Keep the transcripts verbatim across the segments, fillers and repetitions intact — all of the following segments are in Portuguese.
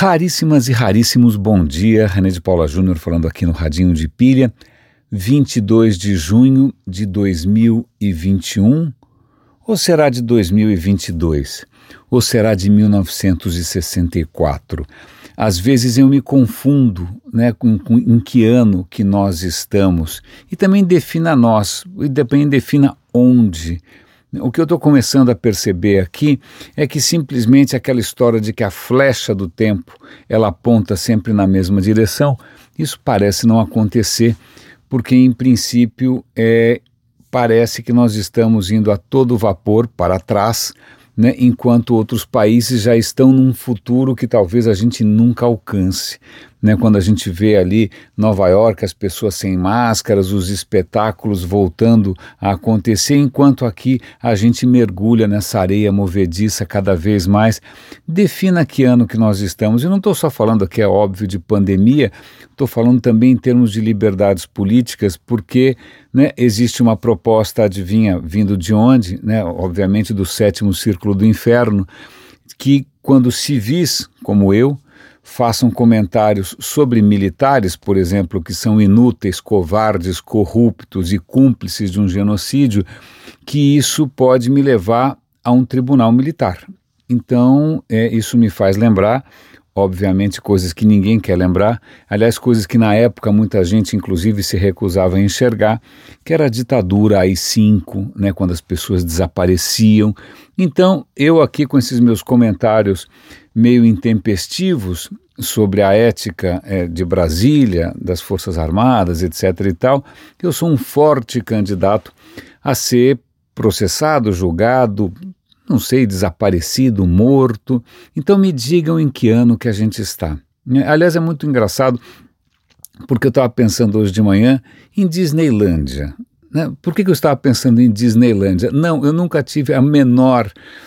Raríssimas e raríssimos bom dia, René de Paula Júnior falando aqui no Radinho de Pilha, vinte e dois de junho de dois mil e vinte e um, ou será de dois mil e vinte e dois, ou será de mil novecentos e sessenta e quatro? Às vezes eu me confundo, né, com, com em que ano que nós estamos, e também defina nós, e também defina onde. O que eu estou começando a perceber aqui é que simplesmente aquela história de que a flecha do tempo ela aponta sempre na mesma direção, isso parece não acontecer, porque em princípio é, parece que nós estamos indo a todo vapor para trás, né, enquanto outros países já estão num futuro que talvez a gente nunca alcance. Né, quando a gente vê ali Nova York, as pessoas sem máscaras, os espetáculos voltando a acontecer, enquanto aqui a gente mergulha nessa areia movediça cada vez mais. Defina que ano que nós estamos. Eu não estou só falando aqui, é óbvio, de pandemia, estou falando também em termos de liberdades políticas, porque, né, existe uma proposta, adivinha, vindo de onde? Né, obviamente do sétimo círculo do inferno, que quando civis, como eu, façam comentários sobre militares, por exemplo, que são inúteis, covardes, corruptos e cúmplices de um genocídio, que isso pode me levar a um tribunal militar. Então, é, isso me faz lembrar, obviamente, coisas que ninguém quer lembrar, aliás, coisas que na época muita gente, inclusive, se recusava a enxergar, que era a ditadura A I cinco, né, quando as pessoas desapareciam. Então, eu aqui com esses meus comentários meio intempestivos sobre a ética é, de Brasília, das Forças Armadas, etc e tal, eu sou um forte candidato a ser processado, julgado, não sei, desaparecido, morto. Então me digam em que ano que a gente está. Aliás, é muito engraçado, porque eu estava pensando hoje de manhã em Disneylândia. Né? Por que, que eu estava pensando em Disneylândia? Não, eu nunca tive a menor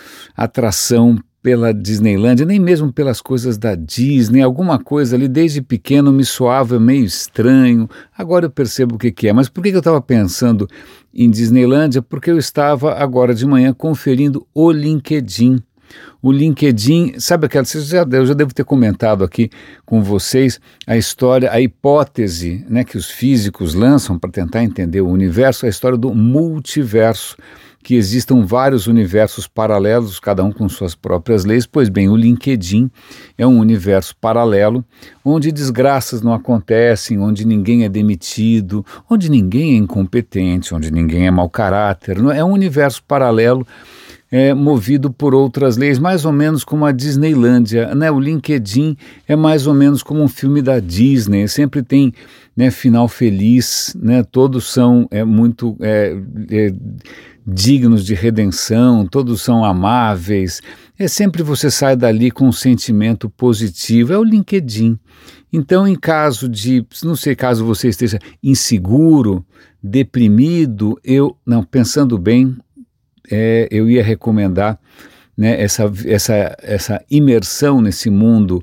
atração pela Disneylândia, nem mesmo pelas coisas da Disney, alguma coisa ali desde pequeno me soava meio estranho, agora eu percebo o que, que é. Mas por que, que eu estava pensando em Disneylândia? Porque eu estava agora de manhã conferindo o LinkedIn. O LinkedIn, sabe aquela, vocês já, eu já devo ter comentado aqui com vocês a história, a hipótese, né, que os físicos lançam para tentar entender o universo, a história do multiverso, que existam vários universos paralelos, cada um com suas próprias leis. Pois bem, o LinkedIn é um universo paralelo, onde desgraças não acontecem, onde ninguém é demitido, onde ninguém é incompetente, onde ninguém é mau caráter. É um universo paralelo é, movido por outras leis, mais ou menos como a Disneylândia. Né? O LinkedIn é mais ou menos como um filme da Disney, sempre tem, né, final feliz, né? Todos são é, muito... É, é, dignos de redenção, todos são amáveis, é sempre você sai dali com um sentimento positivo, é o LinkedIn. Então, em caso de, não sei, caso você esteja inseguro, deprimido, eu, não, pensando bem, é, eu ia recomendar, né, essa, essa, essa imersão nesse mundo,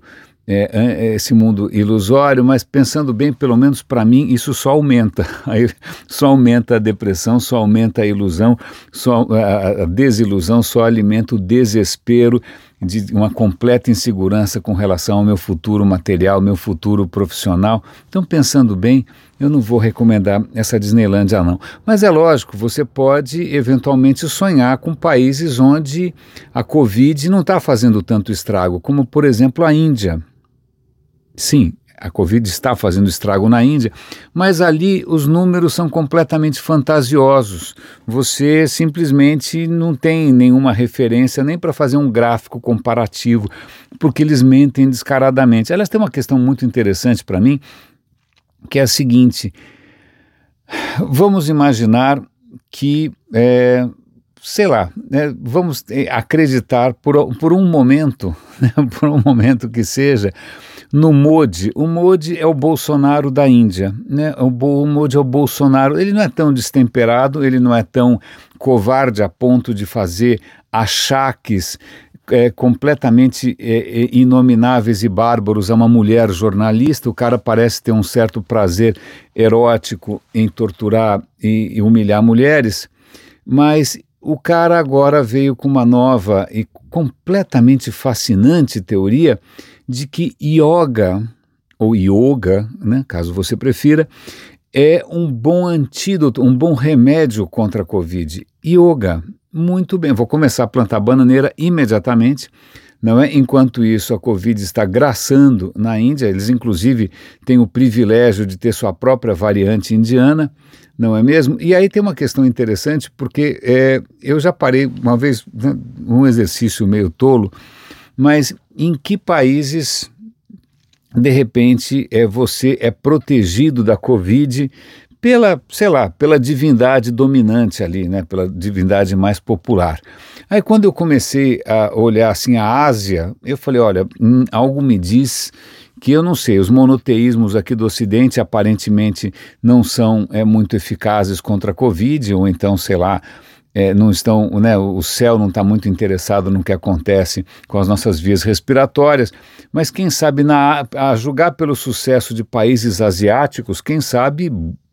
É, esse mundo ilusório, mas pensando bem, pelo menos para mim, isso só aumenta, aí, só aumenta a depressão, só aumenta a ilusão, só, a, a desilusão, só alimenta o desespero de uma completa insegurança com relação ao meu futuro material, meu futuro profissional. Então, pensando bem, eu não vou recomendar essa Disneylândia não, mas é lógico, você pode eventualmente sonhar com países onde a Covid não está fazendo tanto estrago, como por exemplo a Índia. Sim, a Covid está fazendo estrago na Índia, mas ali os números são completamente fantasiosos. Você simplesmente não tem nenhuma referência nem para fazer um gráfico comparativo, porque eles mentem descaradamente. Elas têm uma questão muito interessante para mim, que é a seguinte: vamos imaginar que, é, sei lá, né, vamos acreditar por, por um momento, né, por um momento que seja, no Modi. O Modi é o Bolsonaro da Índia, né? O, Bo, o Modi é o Bolsonaro, ele não é tão destemperado, ele não é tão covarde a ponto de fazer achaques é, completamente é, inomináveis e bárbaros a uma mulher jornalista. O cara parece ter um certo prazer erótico em torturar e, e humilhar mulheres, mas o cara agora veio com uma nova e completamente fascinante teoria de que yoga, ou yoga, né, caso você prefira, é um bom antídoto, um bom remédio contra a Covid. Yoga, muito bem, vou começar a plantar bananeira imediatamente, não é? Enquanto isso, a Covid está graçando na Índia, eles inclusive têm o privilégio de ter sua própria variante indiana, não é mesmo? E aí tem uma questão interessante, porque é, eu já parei uma vez, um exercício meio tolo, mas em que países, de repente, é, você é protegido da Covid pela, sei lá, pela divindade dominante ali, né, pela divindade mais popular. Aí quando eu comecei a olhar assim a Ásia, eu falei, olha, hum, algo me diz que eu não sei, os monoteísmos aqui do Ocidente aparentemente não são é, muito eficazes contra a Covid, ou então, sei lá, é, não estão, né, o céu não está muito interessado no que acontece com as nossas vias respiratórias, mas quem sabe, na, a julgar pelo sucesso de países asiáticos, quem sabe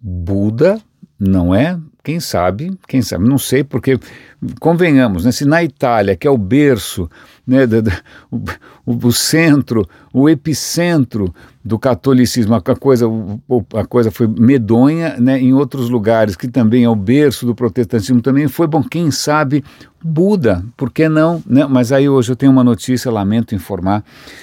Buda, não é? Quem sabe, quem sabe, não sei, porque convenhamos, né, se na Itália, que é o berço, né, da, da, o, o centro, o epicentro do catolicismo, a coisa, a coisa foi medonha, né, em outros lugares, que também é o berço do protestantismo, também foi bom, quem sabe Buda, por que não? Né? Mas aí hoje eu tenho uma notícia, lamento informar,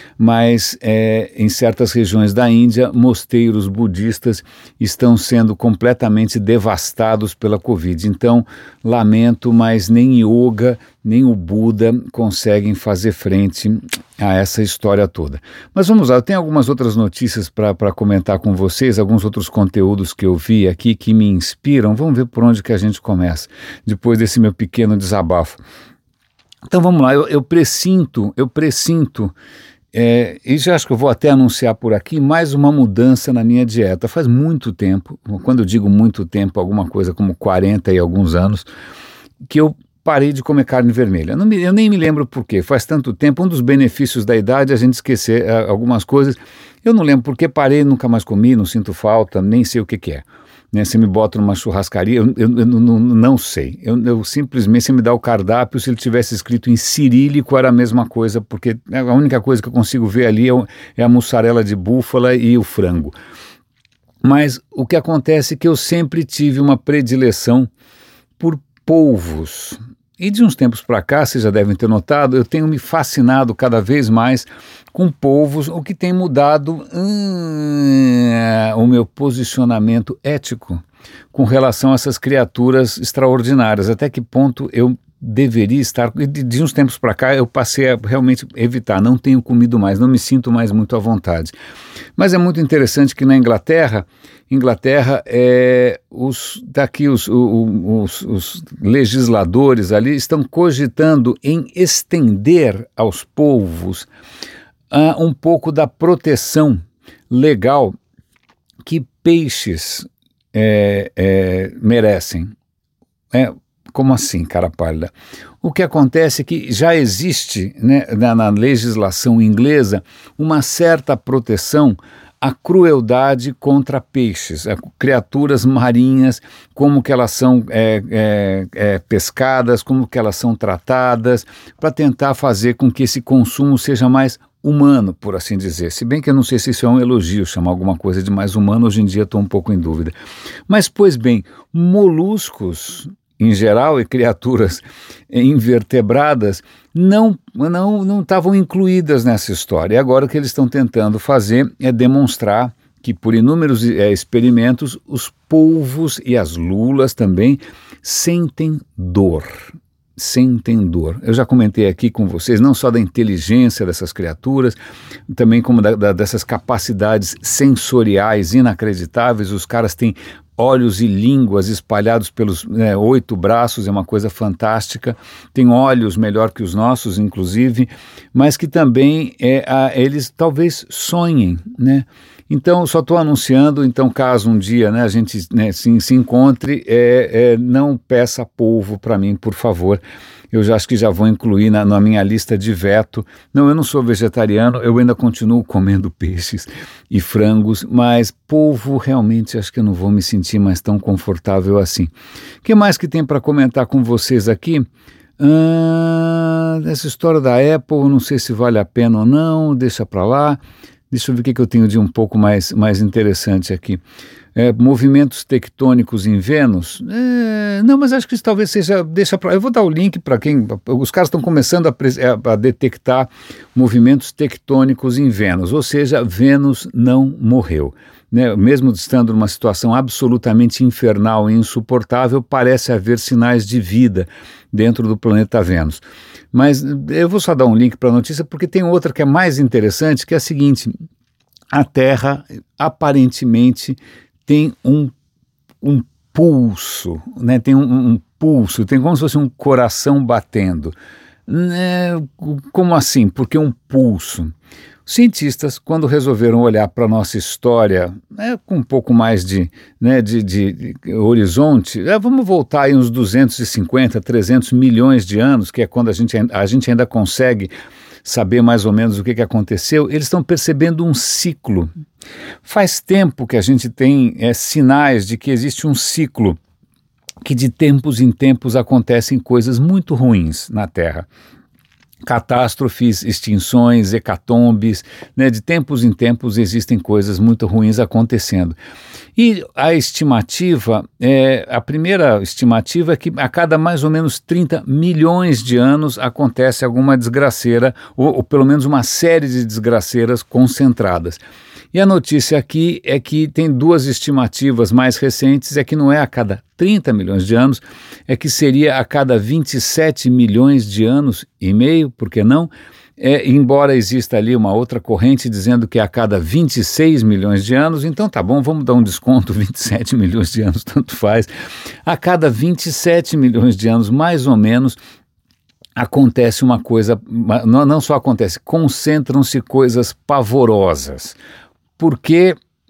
mas é, em certas regiões da Índia, mosteiros budistas estão sendo completamente devastados pela Covid. Então, lamento, mas nem yoga, nem o Buda conseguem fazer frente a essa história toda. Mas vamos lá, eu tenho algumas outras notícias para comentar com vocês, alguns outros conteúdos que eu vi aqui que me inspiram. Vamos ver por onde que a gente começa, depois desse meu pequeno desabafo. Então vamos lá, eu, eu pressinto, eu pressinto, é, e já acho que eu vou até anunciar por aqui, mais uma mudança na minha dieta. Faz muito tempo, quando eu digo muito tempo, alguma coisa como quarenta e alguns anos, que eu parei de comer carne vermelha. Não me, eu nem me lembro por quê, faz tanto tempo. Um dos benefícios da idade é a gente esquecer uh, algumas coisas. Eu não lembro por que parei, nunca mais comi, não sinto falta, nem sei o que, que é. Né, se me bota numa churrascaria, eu, eu, eu não, não sei. Eu, eu simplesmente, se me dá o cardápio, se ele tivesse escrito em cirílico, era a mesma coisa, porque a única coisa que eu consigo ver ali é, é a mussarela de búfala e o frango. Mas o que acontece é que eu sempre tive uma predileção por polvos. E de uns tempos para cá, vocês já devem ter notado, eu tenho me fascinado cada vez mais com polvos, o que tem mudado hum, o meu posicionamento ético com relação a essas criaturas extraordinárias. Até que ponto eu deveria estar... De, de uns tempos para cá eu passei a realmente evitar, não tenho comido mais, não me sinto mais muito à vontade. Mas é muito interessante que na Inglaterra, Inglaterra é, os, daqui os, os, os legisladores ali estão cogitando em estender aos polvos uh, um pouco da proteção legal que peixes é, é, merecem. É, como assim, cara pálida? O que acontece é que já existe, né, na, na legislação inglesa uma certa proteção à crueldade contra peixes, a criaturas marinhas, como que elas são é, é, é, pescadas, como que elas são tratadas, para tentar fazer com que esse consumo seja mais humano, por assim dizer. Se bem que eu não sei se isso é um elogio, chamar alguma coisa de mais humano, hoje em dia estou um pouco em dúvida. Mas, pois bem, moluscos em geral, e criaturas invertebradas, não não não estavam incluídas nessa história. E agora o que eles estão tentando fazer é demonstrar que, por inúmeros é, experimentos, os polvos e as lulas também sentem dor. Sentem dor. Eu já comentei aqui com vocês, não só da inteligência dessas criaturas, também como da, da, dessas capacidades sensoriais inacreditáveis. Os caras têm olhos e línguas espalhados pelos né, oito braços, é uma coisa fantástica. Tem olhos melhor que os nossos, inclusive, mas que também é, a, eles talvez sonhem, né? Então, só estou anunciando, então caso um dia, né, a gente, né, se, se encontre, é, é, não peça polvo para mim, por favor. Eu já acho que já vou incluir na, na minha lista de veto. Não, eu não sou vegetariano, eu ainda continuo comendo peixes e frangos, mas polvo realmente acho que eu não vou me sentir mais tão confortável assim. O que mais que tem para comentar com vocês aqui? Ah, essa história da Apple, não sei se vale a pena ou não, deixa para lá. Deixa eu ver o que, que eu tenho de um pouco mais, mais interessante aqui. É, movimentos tectônicos em Vênus? É, não, mas acho que isso talvez seja... Deixa pra, eu vou dar o link para quem... Os caras estão começando a, a detectar movimentos tectônicos em Vênus, ou seja, Vênus não morreu. Né? Mesmo estando numa situação absolutamente infernal e insuportável, parece haver sinais de vida dentro do planeta Vênus. Mas eu vou só dar um link para a notícia, porque tem outra que é mais interessante, que é a seguinte: a Terra aparentemente tem um, um pulso, né? Tem um, um pulso, tem como se fosse um coração batendo. É, como assim? Por que um pulso? Cientistas, quando resolveram olhar para a nossa história, né, com um pouco mais de, né, de, de, de horizonte, é, vamos voltar aí uns duzentos e cinquenta, trezentos milhões de anos, que é quando a gente, a gente ainda consegue saber mais ou menos o que, que aconteceu, eles estão percebendo um ciclo. Faz tempo que a gente tem é, sinais de que existe um ciclo, que de tempos em tempos acontecem coisas muito ruins na Terra. Catástrofes, extinções, hecatombes, né? De tempos em tempos existem coisas muito ruins acontecendo. E a estimativa, é, a primeira estimativa é que a cada mais ou menos trinta milhões de anos acontece alguma desgraceira, ou, ou pelo menos uma série de desgraceiras concentradas. E a notícia aqui é que tem duas estimativas mais recentes, é que não é a cada trinta milhões de anos, é que seria a cada vinte e sete milhões de anos e meio, por que não? É, embora exista ali uma outra corrente dizendo que é a cada vinte e seis milhões de anos, então tá bom, vamos dar um desconto, vinte e sete milhões de anos, tanto faz. A cada vinte e sete milhões de anos, mais ou menos, acontece uma coisa, não, não só acontece, concentram-se coisas pavorosas. Porque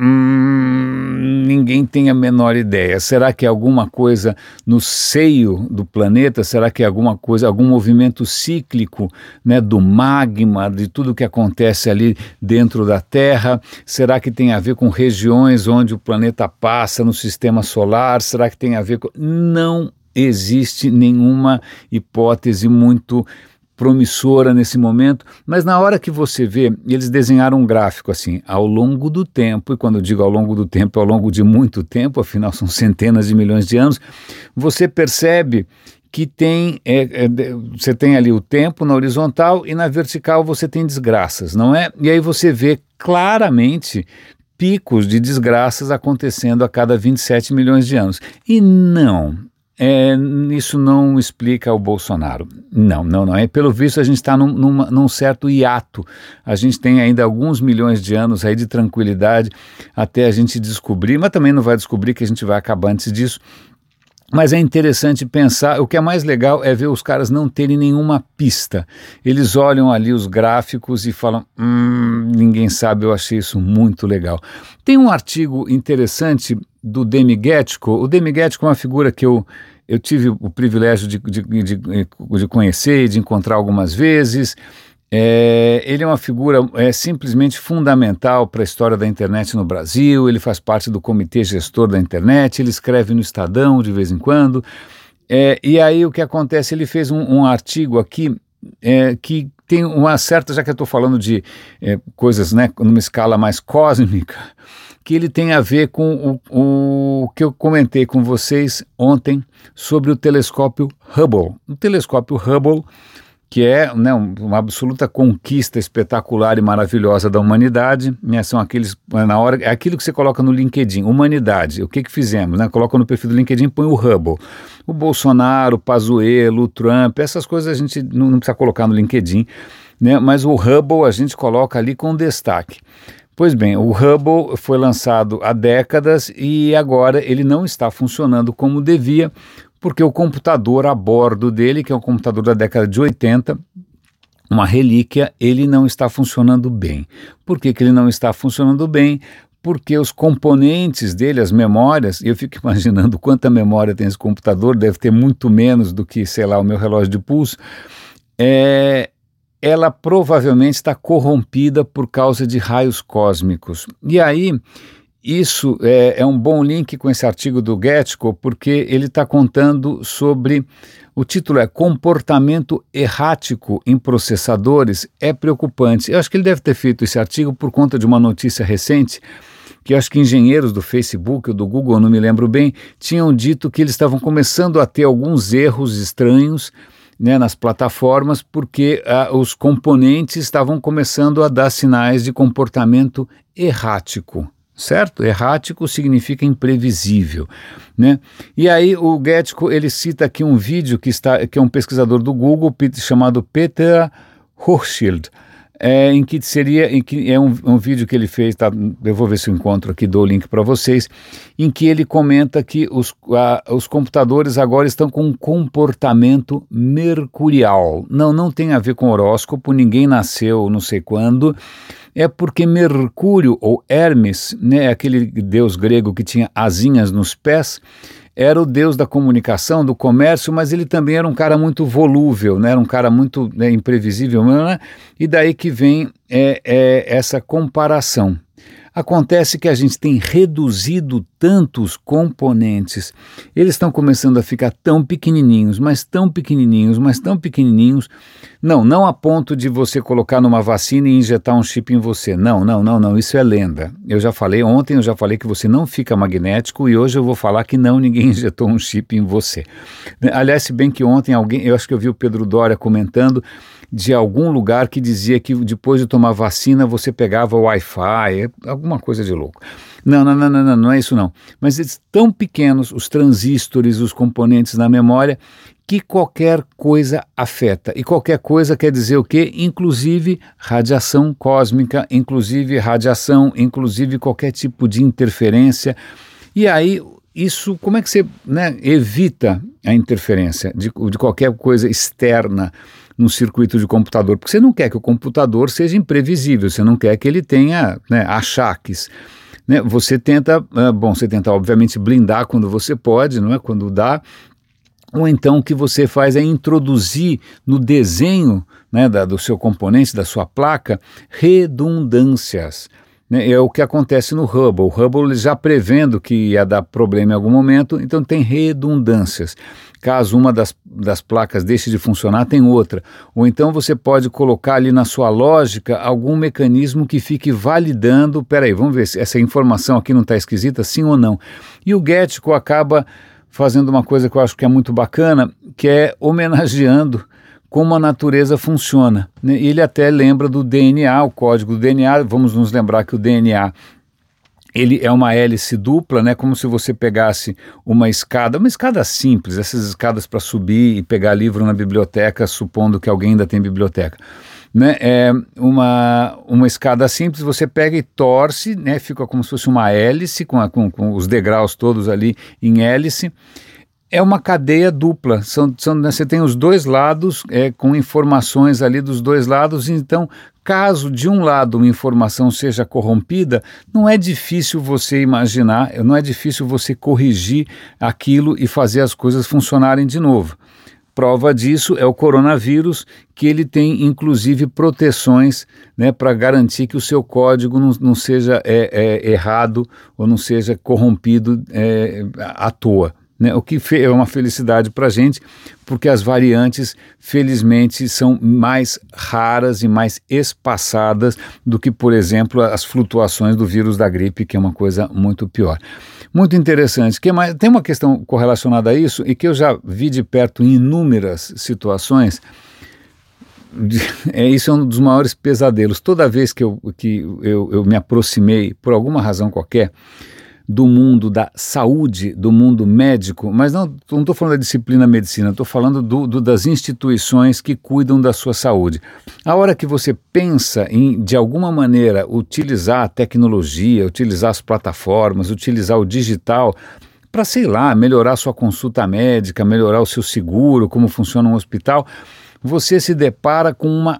hum, ninguém tem a menor ideia. Será que é alguma coisa no seio do planeta? Será que é alguma coisa, algum movimento cíclico, né, do magma, de tudo que acontece ali dentro da Terra? Será que tem a ver com regiões onde o planeta passa no sistema solar? Será que tem a ver com... Não existe nenhuma hipótese muito promissora nesse momento, mas na hora que você vê, eles desenharam um gráfico assim, ao longo do tempo, e quando eu digo ao longo do tempo, ao longo de muito tempo, afinal são centenas de milhões de anos, você percebe que tem, é, é, você tem ali o tempo na horizontal e na vertical você tem desgraças, não é? E aí você vê claramente picos de desgraças acontecendo a cada vinte e sete milhões de anos. E não... É, isso não explica o Bolsonaro. Não, não, não. É, pelo visto a gente está num, num, num certo hiato. A gente tem ainda alguns milhões de anos aí de tranquilidade até a gente descobrir, mas também não vai descobrir que a gente vai acabar antes disso. Mas é interessante pensar, o que é mais legal é ver os caras não terem nenhuma pista. Eles olham ali os gráficos e falam, hum, ninguém sabe, eu achei isso muito legal. Tem um artigo interessante do Demi Getchko. O Demi Getchko é uma figura que eu, eu tive o privilégio de, de, de, de conhecer e de encontrar algumas vezes. É, ele é uma figura é, simplesmente fundamental para a história da internet no Brasil. Ele faz parte do comitê gestor da internet, ele escreve no Estadão de vez em quando, é, e aí o que acontece, ele fez um, um artigo aqui é, que tem uma certa, já que eu estou falando de é, coisas, né, numa escala mais cósmica, que ele tem a ver com o, o que eu comentei com vocês ontem sobre o telescópio Hubble. O telescópio Hubble, que é, né, uma absoluta conquista espetacular e maravilhosa da humanidade, né, são aqueles, na hora, é aquilo que você coloca no LinkedIn, humanidade, o que que fizemos, né, coloca no perfil do LinkedIn, põe o Hubble, o Bolsonaro, o Pazuello, o Trump, essas coisas a gente não, não precisa colocar no LinkedIn, né, mas o Hubble a gente coloca ali com destaque. Pois bem, o Hubble foi lançado há décadas e agora ele não está funcionando como devia, porque o computador a bordo dele, que é um computador da década de oitenta, uma relíquia, ele não está funcionando bem. Por que que ele não está funcionando bem? Porque os componentes dele, as memórias, eu fico imaginando quanta memória tem esse computador, deve ter muito menos do que, sei lá, o meu relógio de pulso, é, ela provavelmente está corrompida por causa de raios cósmicos. E aí, isso é, é um bom link com esse artigo do Getchko, porque ele está contando sobre, o título é Comportamento Errático em Processadores é Preocupante. Eu acho que ele deve ter feito esse artigo por conta de uma notícia recente, que eu acho que engenheiros do Facebook ou do Google, não me lembro bem, tinham dito que eles estavam começando a ter alguns erros estranhos, né, nas plataformas, porque ah, os componentes estavam começando a dar sinais de comportamento errático. Certo? Errático significa imprevisível, né? E aí o Getchko, ele cita aqui um vídeo que, está, que é um pesquisador do Google chamado Peter Hochschild, é, em que seria, em que é um, um vídeo que ele fez, tá, eu vou ver se eu encontro aqui, dou o link para vocês, em que ele comenta que os, a, os computadores agora estão com um comportamento mercurial. Não, não tem a ver com horóscopo, ninguém nasceu não sei quando, é porque Mercúrio, ou Hermes, né, aquele deus grego que tinha asinhas nos pés, era o deus da comunicação, do comércio, mas ele também era um cara muito volúvel, né, era um cara muito, né, imprevisível, né, e daí que vem é, é, essa comparação. Acontece que a gente tem reduzido tantos componentes, eles estão começando a ficar tão pequenininhos, mas tão pequenininhos, mas tão pequenininhos, não, não a ponto de você colocar numa vacina e injetar um chip em você, não, não, não, não, isso é lenda. Eu já falei ontem, eu já falei que você não fica magnético e hoje eu vou falar que não, ninguém injetou um chip em você. Aliás, se bem que ontem alguém, eu acho que eu vi o Pedro Doria comentando de algum lugar que dizia que depois de tomar vacina você pegava o Wi-Fi, alguma coisa de louco. Não, não, não, não, não é isso não. Mas eles tão pequenos, os transistores, os componentes na memória, que qualquer coisa afeta. E qualquer coisa quer dizer o quê? Inclusive radiação cósmica, inclusive radiação, inclusive qualquer tipo de interferência. E aí, isso, como é que você, né, evita a interferência de, de qualquer coisa externa no circuito de computador? Porque você não quer que o computador seja imprevisível, você não quer que ele tenha, né, achaques. Né? Você tenta, uh, bom, você tenta obviamente blindar quando você pode, não é? Quando dá, ou então o que você faz é introduzir no desenho, né, da, do seu componente, da sua placa, redundâncias. Né? É o que acontece no Hubble. O Hubble já prevendo que ia dar problema em algum momento, então tem redundâncias. Caso uma das, das placas deixe de funcionar, tem outra. Ou então você pode colocar ali na sua lógica algum mecanismo que fique validando, peraí, vamos ver se essa informação aqui não está esquisita, sim ou não. E o Getchko acaba fazendo uma coisa que eu acho que é muito bacana, que é homenageando como a natureza funciona. Né? Ele até lembra do D N A, o código do D N A, vamos nos lembrar que o D N A ele é uma hélice dupla, né, como se você pegasse uma escada, uma escada simples, essas escadas para subir e pegar livro na biblioteca, supondo que alguém ainda tem biblioteca. Né, é uma, uma escada simples, você pega e torce, né, fica como se fosse uma hélice, com, a, com, com os degraus todos ali em hélice. É uma cadeia dupla, são, são, né, você tem os dois lados é, com informações ali dos dois lados, então caso de um lado uma informação seja corrompida, não é difícil você imaginar, não é difícil você corrigir aquilo e fazer as coisas funcionarem de novo. Prova disso é o coronavírus, que ele tem inclusive proteções, né, para garantir que o seu código não, não seja é, é, errado ou não seja corrompido é, à toa. Né, o que é uma felicidade para a gente, porque as variantes, felizmente, são mais raras e mais espaçadas do que, por exemplo, as flutuações do vírus da gripe, que é uma coisa muito pior. Muito interessante. Que mais? Tem uma questão correlacionada a isso e que eu já vi de perto em inúmeras situações. É, isso é um dos maiores pesadelos. Toda vez que eu, que eu, eu me aproximei, por alguma razão qualquer, do mundo da saúde, do mundo médico, mas não estou falando da disciplina medicina, estou falando do, do, das instituições que cuidam da sua saúde. A hora que você pensa em, de alguma maneira, utilizar a tecnologia, utilizar as plataformas, utilizar o digital, para, sei lá, melhorar a sua consulta médica, melhorar o seu seguro, como funciona um hospital, você se depara com uma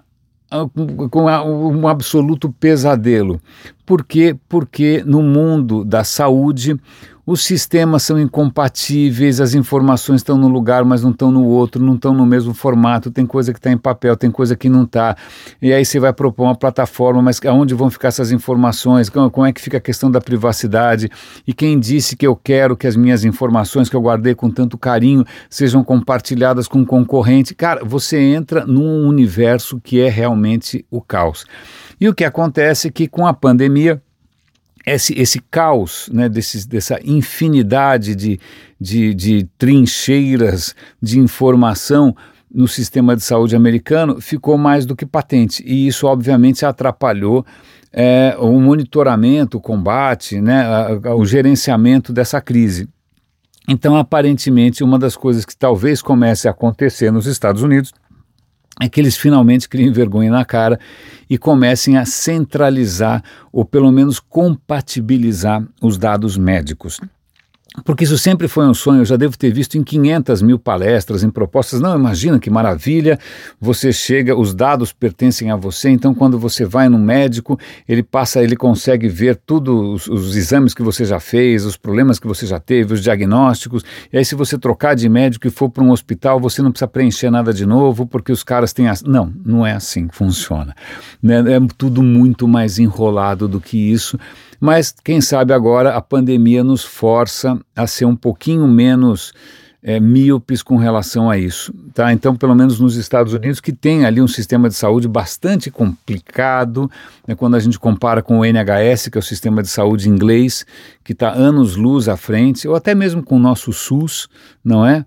com um absoluto pesadelo. Por quê? Porque no mundo da saúde os sistemas são incompatíveis, as informações estão num lugar, mas não estão no outro, não estão no mesmo formato, tem coisa que está em papel, tem coisa que não está. E aí você vai propor uma plataforma, mas aonde vão ficar essas informações? Como é que fica a questão da privacidade? E quem disse que eu quero que as minhas informações que eu guardei com tanto carinho sejam compartilhadas com um concorrente? Cara, você entra num universo que é realmente o caos. E o que acontece é que com a pandemia, Esse, esse caos, né, desse, dessa infinidade de, de, de trincheiras de informação no sistema de saúde americano ficou mais do que patente, e isso obviamente atrapalhou é, o monitoramento, o combate, né, a, a, o gerenciamento dessa crise. Então, aparentemente, uma das coisas que talvez comece a acontecer nos Estados Unidos é que eles finalmente criem vergonha na cara e comecem a centralizar ou pelo menos compatibilizar os dados médicos. Porque isso sempre foi um sonho, eu já devo ter visto em quinhentas mil palestras, em propostas. Não, imagina que maravilha, você chega, os dados pertencem a você, então quando você vai no médico, ele passa, ele consegue ver todos os, os exames que você já fez, os problemas que você já teve, os diagnósticos, e aí se você trocar de médico e for para um hospital, você não precisa preencher nada de novo, porque os caras têm... As... Não, não é assim que funciona. É, é tudo muito mais enrolado do que isso. Mas, quem sabe agora a pandemia nos força a ser um pouquinho menos é, míopes com relação a isso, tá? Então, pelo menos nos Estados Unidos, que tem ali um sistema de saúde bastante complicado, né, quando a gente compara com o N H S, que é o sistema de saúde inglês, que está anos-luz à frente, ou até mesmo com o nosso SUS, não é?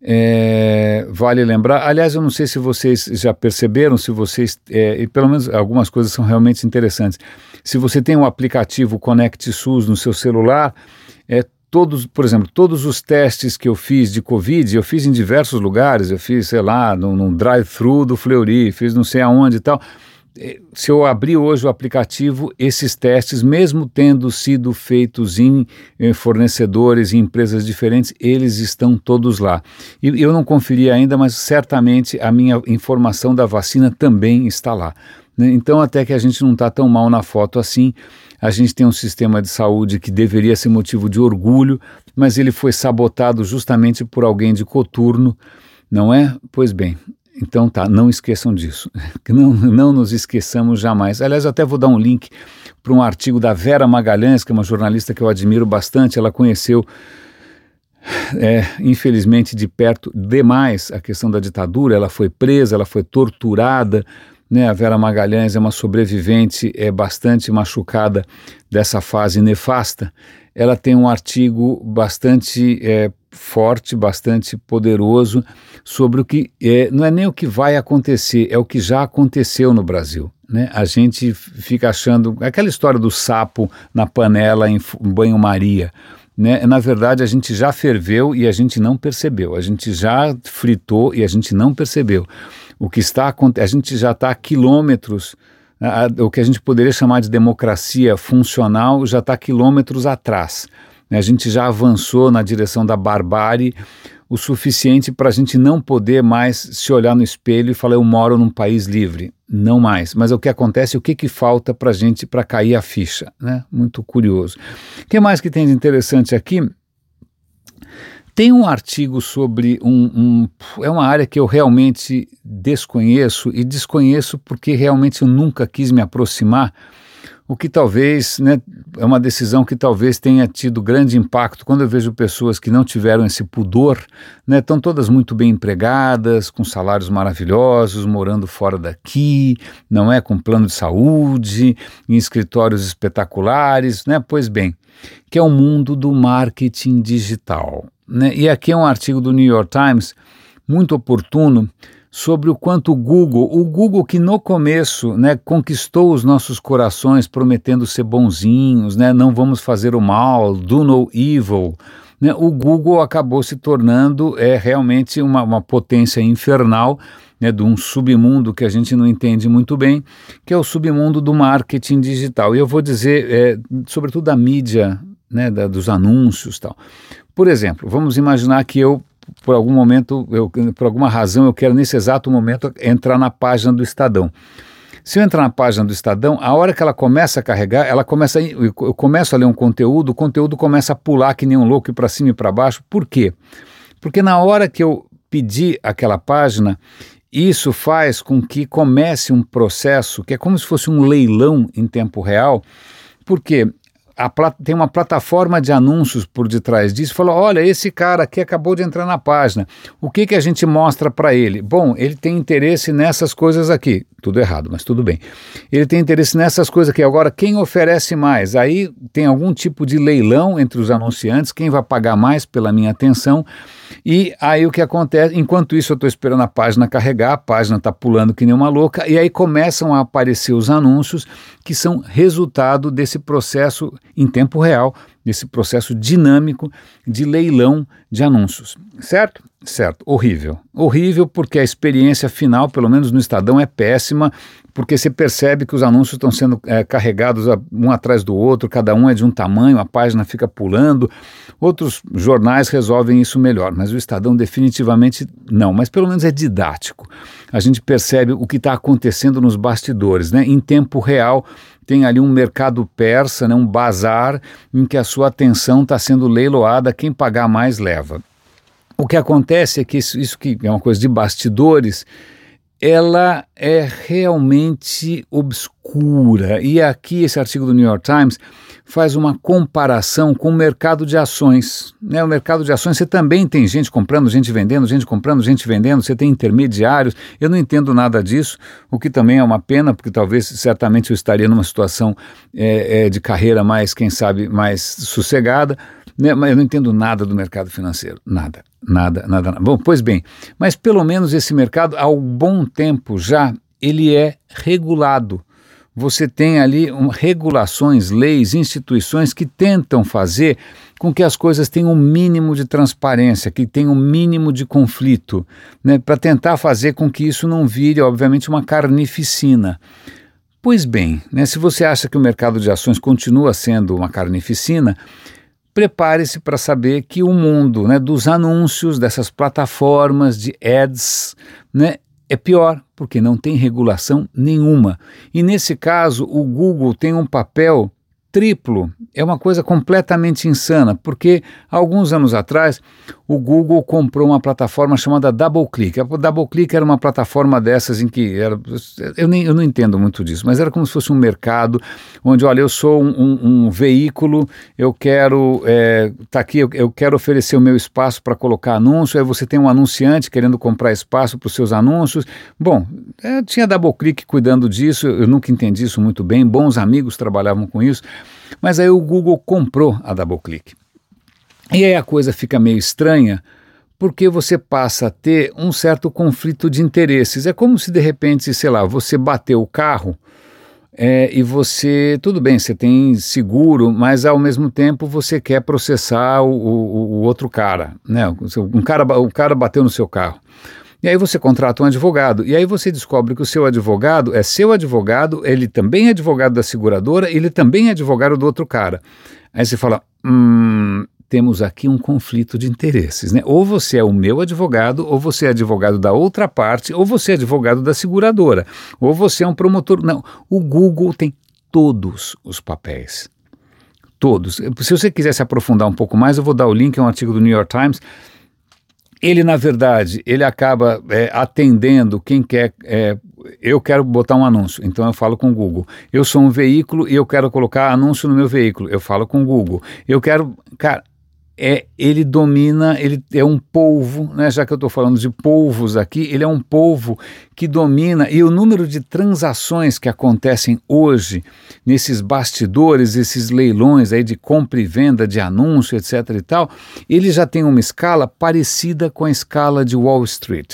É, vale lembrar, aliás, eu não sei se vocês já perceberam, se vocês, é, e pelo menos algumas coisas são realmente interessantes. Se você tem o aplicativo Conect SUS no seu celular, é, todos, por exemplo, todos os testes que eu fiz de Covid, eu fiz em diversos lugares, eu fiz, sei lá, no, no drive-thru do Fleury, fiz não sei aonde e tal. Se eu abrir hoje o aplicativo, esses testes, mesmo tendo sido feitos em, em fornecedores e empresas diferentes, eles estão todos lá. E eu não conferi ainda, mas certamente a minha informação da vacina também está lá. Então, até que a gente não está tão mal na foto assim, a gente tem um sistema de saúde que deveria ser motivo de orgulho, mas ele foi sabotado justamente por alguém de coturno, não é? Pois bem, então tá, não esqueçam disso, não, não nos esqueçamos jamais. Aliás, eu até vou dar um link para um artigo da Vera Magalhães, que é uma jornalista que eu admiro bastante. Ela conheceu, É, infelizmente, de perto demais a questão da ditadura. Ela foi presa, ela foi torturada, né? A Vera Magalhães é uma sobrevivente, é bastante machucada dessa fase nefasta. Ela tem um artigo bastante é, forte, bastante poderoso sobre o que, é, não é nem o que vai acontecer, é o que já aconteceu no Brasil. Né? A gente fica achando, aquela história do sapo na panela em banho-maria, né? Na verdade, a gente já ferveu e a gente não percebeu, a gente já fritou e a gente não percebeu. O que está acontecendo, a gente já está a quilômetros, a, a, o que a gente poderia chamar de democracia funcional já está quilômetros atrás. Né? A gente já avançou na direção da barbárie o suficiente para a gente não poder mais se olhar no espelho e falar, eu moro num país livre. Não mais. Mas o que acontece, o que, que falta para a gente para cair a ficha? Né? Muito curioso. O que mais que tem de interessante aqui? Tem um artigo sobre um, um... É uma área que eu realmente desconheço, e desconheço porque realmente eu nunca quis me aproximar, o que talvez, né, é uma decisão que talvez tenha tido grande impacto quando eu vejo pessoas que não tiveram esse pudor, né, estão todas muito bem empregadas, com salários maravilhosos, morando fora daqui, não é, com plano de saúde, em escritórios espetaculares, né, pois bem, que é o mundo do marketing digital. Né? E aqui é um artigo do New York Times, muito oportuno, sobre o quanto o Google, o Google que no começo, né, conquistou os nossos corações prometendo ser bonzinhos, né, não vamos fazer o mal, do no evil, né, o Google acabou se tornando é, realmente uma, uma potência infernal, né, de um submundo que a gente não entende muito bem, que é o submundo do marketing digital. E eu vou dizer, é, sobretudo da mídia, né, da, dos anúncios e tal. Por exemplo, vamos imaginar que eu, por algum momento, eu, por alguma razão, eu quero nesse exato momento entrar na página do Estadão. Se eu entrar na página do Estadão, a hora que ela começa a carregar, ela começa a, eu começo a ler um conteúdo, o conteúdo começa a pular que nem um louco para cima e para baixo. Por quê? Porque na hora que eu pedi aquela página, isso faz com que comece um processo que é como se fosse um leilão em tempo real, porque a plat- tem uma plataforma de anúncios por detrás disso, falou, olha, esse cara aqui acabou de entrar na página, o que que a gente mostra para ele? Bom, ele tem interesse nessas coisas aqui, tudo errado, mas tudo bem, ele tem interesse nessas coisas aqui, agora quem oferece mais? Aí tem algum tipo de leilão entre os anunciantes, quem vai pagar mais pela minha atenção, e aí o que acontece, enquanto isso eu estou esperando a página carregar, a página está pulando que nem uma louca, e aí começam a aparecer os anúncios que são resultado desse processo em tempo real, desse processo dinâmico de leilão de anúncios, certo? Certo, horrível. Horrível porque a experiência final, pelo menos no Estadão, é péssima, porque você percebe que os anúncios estão sendo é, carregados um atrás do outro, cada um é de um tamanho, a página fica pulando. Outros jornais resolvem isso melhor, mas o Estadão definitivamente não, mas pelo menos é didático. A gente percebe o que está acontecendo nos bastidores, né? Em tempo real, tem ali um mercado persa, né? Um bazar, em que a sua atenção está sendo leiloada, quem pagar mais leva. O que acontece é que isso, isso que é uma coisa de bastidores, ela é realmente obscura. E aqui esse artigo do New York Times faz uma comparação com o mercado de ações. Né? O mercado de ações, você também tem gente comprando, gente vendendo, gente comprando, gente vendendo, você tem intermediários. Eu não entendo nada disso, o que também é uma pena, porque talvez, certamente, eu estaria numa situação é, é, de carreira mais, quem sabe, mais sossegada, né? Mas eu não entendo nada do mercado financeiro, nada. Nada, nada, nada. Bom, pois bem, mas pelo menos esse mercado, há um bom tempo já, ele é regulado. Você tem ali um, regulações, leis, instituições que tentam fazer com que as coisas tenham um mínimo de transparência, que tenham um mínimo de conflito, né, para tentar fazer com que isso não vire, obviamente, uma carnificina. Pois bem, né, se você acha que o mercado de ações continua sendo uma carnificina, prepare-se para saber que o mundo, né, dos anúncios, dessas plataformas de ads, né, é pior, porque não tem regulação nenhuma. E nesse caso, o Google tem um papel triplo. É uma coisa completamente insana, porque alguns anos atrás o Google comprou uma plataforma chamada DoubleClick. A DoubleClick era uma plataforma dessas em que era, eu, nem, eu não entendo muito disso, mas era como se fosse um mercado onde, olha, eu sou um, um, um veículo, eu quero, é, tá aqui, eu, eu quero oferecer o meu espaço para colocar anúncio, aí você tem um anunciante querendo comprar espaço para os seus anúncios. Bom, é, tinha a DoubleClick cuidando disso, eu nunca entendi isso muito bem, bons amigos trabalhavam com isso, mas aí o Google comprou a DoubleClick. E aí a coisa fica meio estranha, porque você passa a ter um certo conflito de interesses. É como se de repente, sei lá, você bateu o carro é, e você, tudo bem, você tem seguro, mas ao mesmo tempo você quer processar o, o, o outro cara, né? Um cara, o cara bateu no seu carro. E aí você contrata um advogado, e aí você descobre que o seu advogado é seu advogado, ele também é advogado da seguradora, ele também é advogado do outro cara. Aí você fala, hum, temos aqui um conflito de interesses, né? Ou você é o meu advogado, ou você é advogado da outra parte, ou você é advogado da seguradora, ou você é um promotor. Não, o Google tem todos os papéis. Todos. Se você quiser se aprofundar um pouco mais, eu vou dar o link, é um artigo do New York Times. Ele, na verdade, ele acaba é, atendendo quem quer, é, eu quero botar um anúncio, então eu falo com o Google. Eu sou um veículo e eu quero colocar anúncio no meu veículo, eu falo com o Google. Eu quero, cara, é, ele domina, ele é um polvo, né, já que eu estou falando de polvos aqui, ele é um polvo que domina, e o número de transações que acontecem hoje nesses bastidores, esses leilões aí de compra e venda de anúncio, etc e tal, ele já tem uma escala parecida com a escala de Wall Street.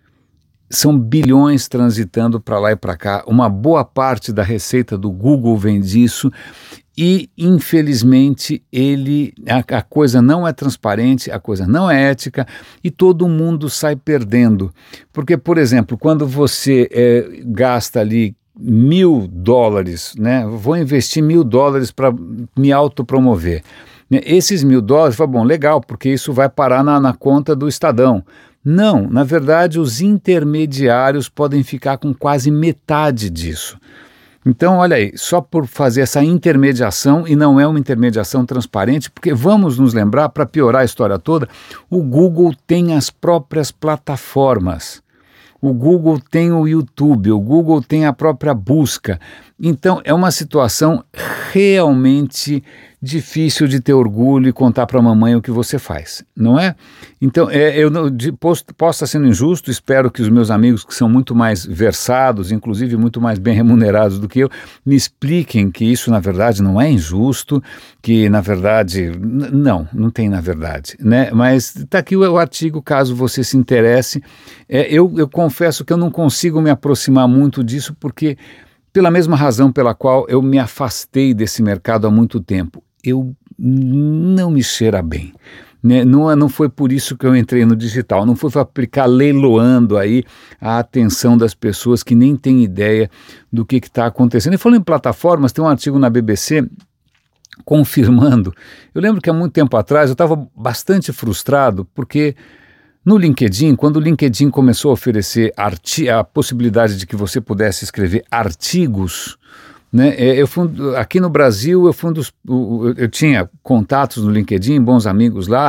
São bilhões transitando para lá e para cá, uma boa parte da receita do Google vem disso, e infelizmente ele, a, a coisa não é transparente, a coisa não é ética e todo mundo sai perdendo. Porque, por exemplo, quando você é, gasta ali mil dólares, né, vou investir mil dólares para me autopromover. Esses mil dólares, foi bom, legal, porque isso vai parar na, na conta do Estadão. Não, na verdade, os intermediários podem ficar com quase metade disso. Então, olha aí, só por fazer essa intermediação, e não é uma intermediação transparente, porque vamos nos lembrar, para piorar a história toda, o Google tem as próprias plataformas. O Google tem o YouTube, o Google tem a própria busca. Então, é uma situação realmente difícil de ter orgulho e contar para a mamãe o que você faz, não é? Então, é, eu não, de, posso, posso estar sendo injusto, espero que os meus amigos que são muito mais versados, inclusive muito mais bem remunerados do que eu, me expliquem que isso na verdade não é injusto, que na verdade, n- não, não tem na verdade, né? Mas está aqui o, o artigo, caso você se interesse. É, eu, eu confesso que eu não consigo me aproximar muito disso porque pela mesma razão pela qual eu me afastei desse mercado há muito tempo. Eu não me cheira bem. Né? Não, não foi por isso que eu entrei no digital, não foi para ficar leiloando aí a atenção das pessoas que nem têm ideia do que está acontecendo. E falando em plataformas, tem um artigo na B B C confirmando. Eu lembro que há muito tempo atrás eu estava bastante frustrado porque no LinkedIn, quando o LinkedIn começou a oferecer arti- a possibilidade de que você pudesse escrever artigos, né, eu fui, aqui no Brasil eu, fui um dos, eu tinha contatos no LinkedIn, bons amigos lá,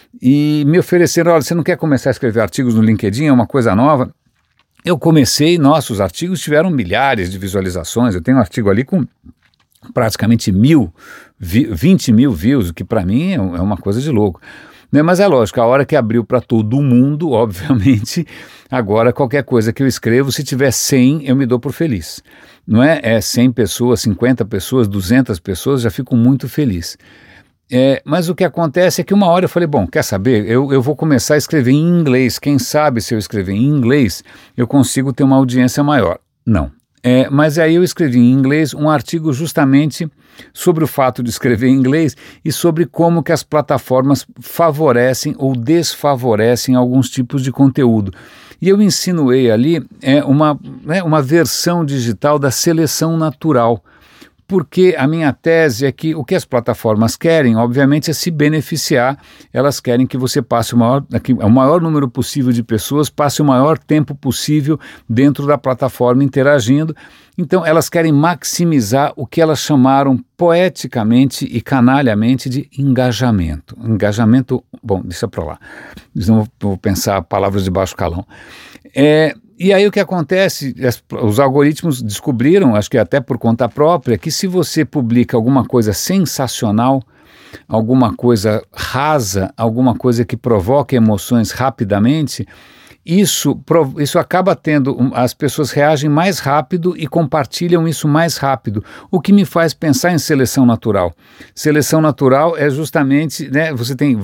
e me ofereceram, olha, você não quer começar a escrever artigos no LinkedIn, é uma coisa nova? Eu comecei, nossos artigos tiveram milhares de visualizações, eu tenho um artigo ali com praticamente mil, vinte mil views, o que para mim é uma coisa de louco. Né, mas é lógico, a hora que abriu para todo mundo, obviamente, agora qualquer coisa que eu escrevo, se tiver cem, eu me dou por feliz. Não é? É cem pessoas, cinquenta pessoas, duzentas pessoas, já fico muito feliz. É, mas o que acontece é que uma hora eu falei, bom, quer saber, eu, eu vou começar a escrever em inglês, quem sabe se eu escrever em inglês, eu consigo ter uma audiência maior. Não. É, mas aí eu escrevi em inglês um artigo justamente sobre o fato de escrever em inglês e sobre como que as plataformas favorecem ou desfavorecem alguns tipos de conteúdo. E eu insinuei ali é, uma, né, uma versão digital da seleção natural, porque a minha tese é que o que as plataformas querem, obviamente, é se beneficiar. Elas querem que você passe o maior, que o maior número possível de pessoas, passe o maior tempo possível dentro da plataforma interagindo. Então, elas querem maximizar o que elas chamaram poeticamente e canalhamente de engajamento. Engajamento, bom, deixa para lá. Não vou pensar palavras de baixo calão. É... E aí o que acontece, os algoritmos descobriram, acho que até por conta própria, que se você publica alguma coisa sensacional, alguma coisa rasa, alguma coisa que provoca emoções rapidamente, isso, isso acaba tendo, as pessoas reagem mais rápido e compartilham isso mais rápido, o que me faz pensar em seleção natural. Seleção natural é justamente, né, você tem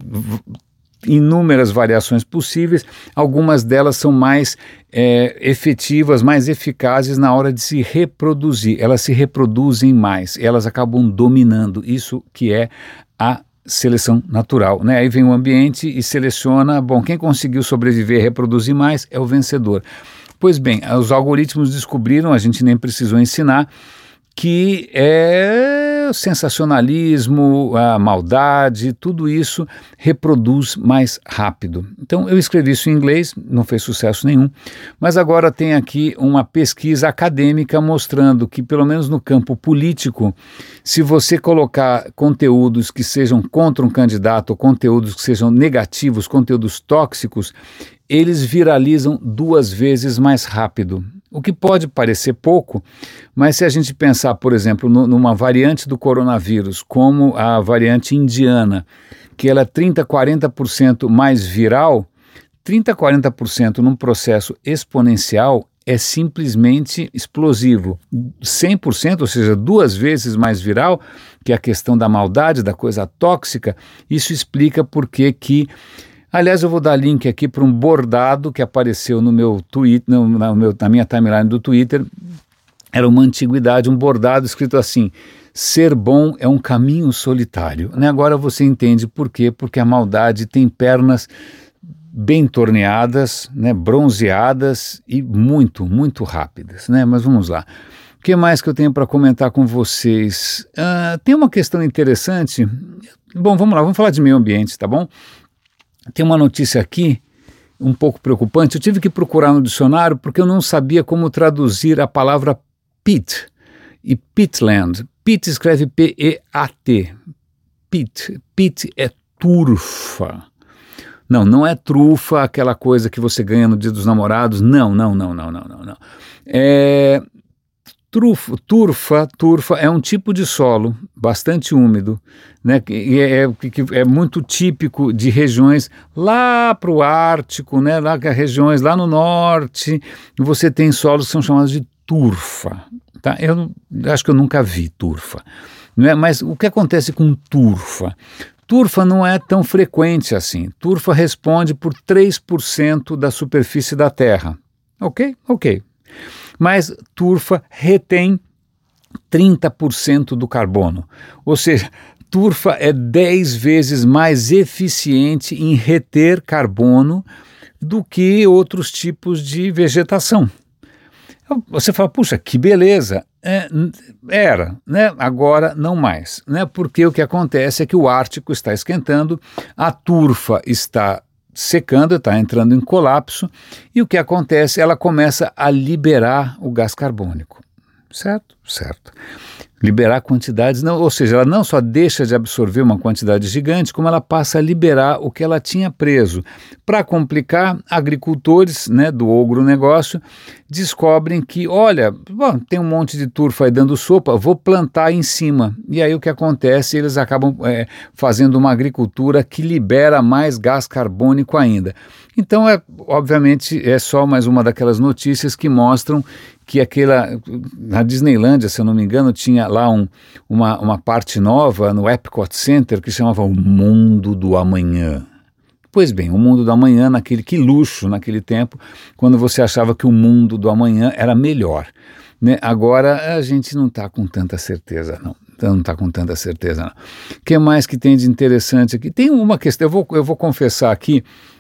inúmeras variações possíveis, algumas delas são mais é, efetivas, mais eficazes na hora de se reproduzir, elas se reproduzem mais, elas acabam dominando, isso que é a seleção natural, né? Aí vem o ambiente e seleciona, bom, quem conseguiu sobreviver e reproduzir mais é o vencedor. Pois bem, os algoritmos descobriram, a gente nem precisou ensinar, que é o sensacionalismo, a maldade, tudo isso reproduz mais rápido. Então eu escrevi isso em inglês, não fez sucesso nenhum, mas agora tem aqui uma pesquisa acadêmica mostrando que, pelo menos no campo político, se você colocar conteúdos que sejam contra um candidato, ou conteúdos que sejam negativos, conteúdos tóxicos, eles viralizam duas vezes mais rápido. O que pode parecer pouco, mas se a gente pensar, por exemplo, no, numa variante do coronavírus, como a variante indiana, que ela é trinta, quarenta por cento mais viral, trinta, quarenta por cento num processo exponencial é simplesmente explosivo. cem por cento, ou seja, duas vezes mais viral, que é a questão da maldade, da coisa tóxica, isso explica por que que... Aliás, eu vou dar link aqui para um bordado que apareceu no meu Twitter, no, no meu, na minha timeline do Twitter. Era uma antiguidade, um bordado escrito assim: ser bom é um caminho solitário. Né? Agora você entende por quê, porque a maldade tem pernas bem torneadas, né, bronzeadas e muito, muito rápidas. Né? Mas vamos lá. O que mais que eu tenho para comentar com vocês? Uh, tem uma questão interessante. Bom, vamos lá, vamos falar de meio ambiente, tá bom? Tem uma notícia aqui, um pouco preocupante. Eu tive que procurar no dicionário porque eu não sabia como traduzir a palavra peat e peatland. Peat escreve P E A T. Peat. Peat é turfa. Não, não é trufa, aquela coisa que você ganha no Dia dos Namorados. Não, não, não, não, não, não, não. É, trufo, turfa, turfa é um tipo de solo bastante úmido, né? E é, é, é muito típico de regiões lá para o Ártico, né? Lá regiões lá no norte, você tem solos que são chamados de turfa. Tá? Eu acho que eu nunca vi turfa. Não é? Mas o que acontece com turfa? Turfa não é tão frequente assim. Turfa responde por três por cento da superfície da Terra. Ok? Ok. Mas turfa retém trinta por cento do carbono. Ou seja, turfa é dez vezes mais eficiente em reter carbono do que outros tipos de vegetação. Você fala, puxa, que beleza. É, era, né? Agora não mais, né? Porque o que acontece é que o Ártico está esquentando, a turfa está secando, está entrando em colapso, e o que acontece? Ela começa a liberar o gás carbônico, certo? Certo. Liberar quantidades, não, ou seja, ela não só deixa de absorver uma quantidade gigante, como ela passa a liberar o que ela tinha preso. Para complicar, agricultores, né, do agronegócio descobrem que, olha, bom, tem um monte de turfa aí dando sopa, vou plantar em cima. E aí o que acontece? Eles acabam é, fazendo uma agricultura que libera mais gás carbônico ainda. Então, é, obviamente, é só mais uma daquelas notícias que mostram que aquela, na Disneylândia, se eu não me engano, tinha lá um, uma, uma parte nova no Epcot Center que chamava o Mundo do Amanhã. Pois bem, o mundo do amanhã, naquele, que luxo naquele tempo, quando você achava que o mundo do amanhã era melhor, né? Agora a gente não está com tanta certeza, não. Não está com tanta certeza, não. O que mais que tem de interessante aqui? Tem uma questão, eu vou, eu vou confessar aqui,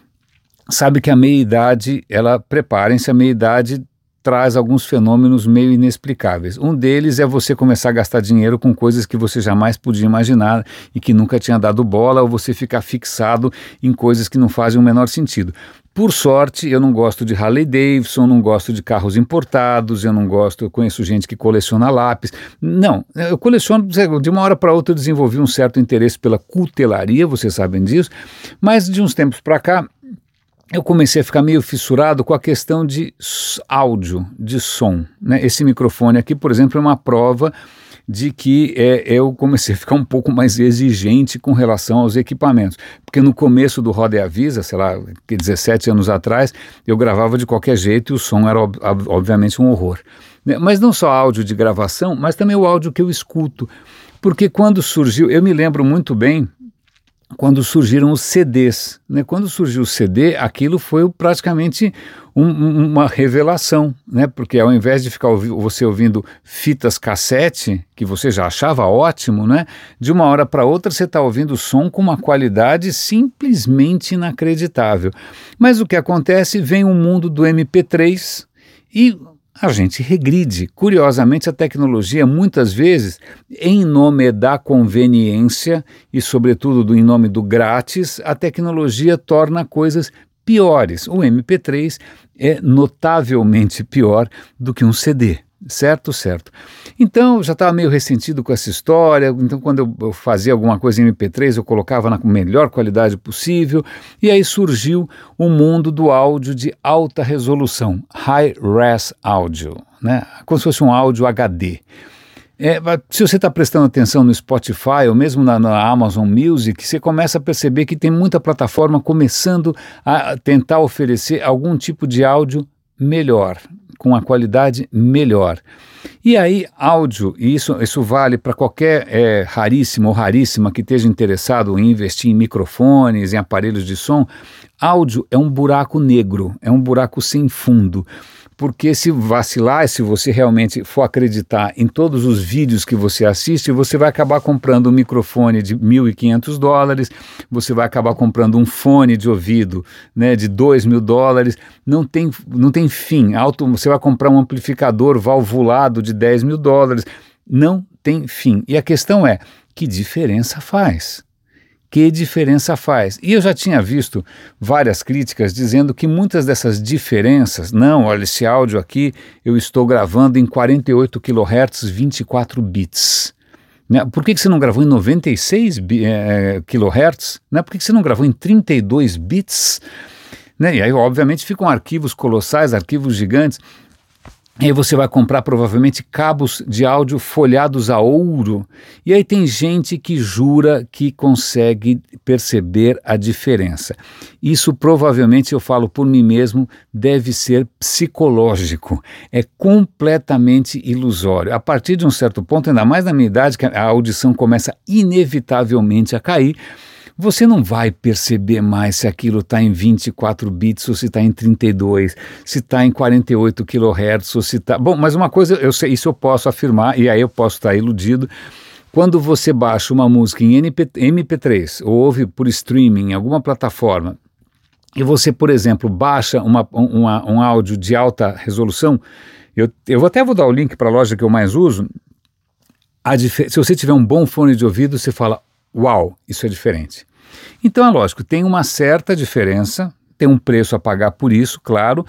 sabe que a meia-idade, ela, preparem-se, a meia-idade traz alguns fenômenos meio inexplicáveis. Um deles é você começar a gastar dinheiro com coisas que você jamais podia imaginar e que nunca tinha dado bola, ou você ficar fixado em coisas que não fazem o menor sentido. Por sorte, eu não gosto de Harley Davidson, não gosto de carros importados, eu não gosto, eu conheço gente que coleciona lápis. Não, eu coleciono, de uma hora para outra eu desenvolvi um certo interesse pela cutelaria, vocês sabem disso, mas de uns tempos para cá, eu comecei a ficar meio fissurado com a questão de áudio, de som, né? Esse microfone aqui, por exemplo, é uma prova de que é, eu comecei a ficar um pouco mais exigente com relação aos equipamentos, porque no começo do Roda e Avisa, sei lá, dezessete anos atrás, eu gravava de qualquer jeito e o som era ob obviamente um horror, né? Mas não só áudio de gravação, mas também o áudio que eu escuto, porque quando surgiu, eu me lembro muito bem, quando surgiram os C Ds, né? Quando surgiu o C D, aquilo foi praticamente um, uma revelação, né? Porque ao invés de ficar ouvi você ouvindo fitas cassete, que você já achava ótimo, né? De uma hora para outra você está ouvindo o som com uma qualidade simplesmente inacreditável. Mas o que acontece? Vem o mundo do M P três e a gente regride. Curiosamente, a tecnologia, muitas vezes, em nome da conveniência e, sobretudo, do, em nome do grátis, a tecnologia torna coisas piores. O M P três é notavelmente pior do que um C D. Certo, certo. Então, eu já estava meio ressentido com essa história, então quando eu, eu fazia alguma coisa em M P três, eu colocava na melhor qualidade possível, e aí surgiu o mundo do áudio de alta resolução, High Res Audio, né? Como se fosse um áudio H D. É, se você está prestando atenção no Spotify ou mesmo na, na Amazon Music, você começa a perceber que tem muita plataforma começando a tentar oferecer algum tipo de áudio melhor, com a qualidade melhor. E aí, áudio, e isso, isso vale para qualquer é, raríssimo ou raríssima que esteja interessado em investir em microfones, em aparelhos de som, áudio é um buraco negro, é um buraco sem fundo. Porque se vacilar, se você realmente for acreditar em todos os vídeos que você assiste, você vai acabar comprando um microfone de mil e quinhentos dólares, você vai acabar comprando um fone de ouvido, né, de dois mil dólares, não tem, não tem fim. Auto, você vai comprar um amplificador valvulado de dez mil dólares, não tem fim. E a questão é, que diferença faz? que diferença faz? E eu já tinha visto várias críticas dizendo que muitas dessas diferenças, não, olha, esse áudio aqui eu estou gravando em quarenta e oito quilohertz, vinte e quatro bits. Né? Por que, que você não gravou em noventa e seis é, quilohertz? Né? Por que, que você não gravou em trinta e dois bits? Né? E aí, obviamente, ficam arquivos colossais, arquivos gigantes. E aí você vai comprar provavelmente cabos de áudio folhados a ouro. E aí tem gente que jura que consegue perceber a diferença. Isso provavelmente, eu falo por mim mesmo, deve ser psicológico. É completamente ilusório. A partir de um certo ponto, ainda mais na minha idade, que a audição começa inevitavelmente a cair, você não vai perceber mais se aquilo está em vinte e quatro bits ou se está em trinta e dois, se está em quarenta e oito quilohertz ou se está... Bom, mas uma coisa, eu sei, isso eu posso afirmar, e aí eu posso estar iludido. Quando você baixa uma música em M P três ou ouve por streaming em alguma plataforma, e você, por exemplo, baixa uma, uma, um áudio de alta resolução, eu, eu até vou dar o link para a loja que eu mais uso, a dif- se você tiver um bom fone de ouvido, você fala... Uau, isso é diferente. Então é lógico, tem uma certa diferença, tem um preço a pagar por isso, claro,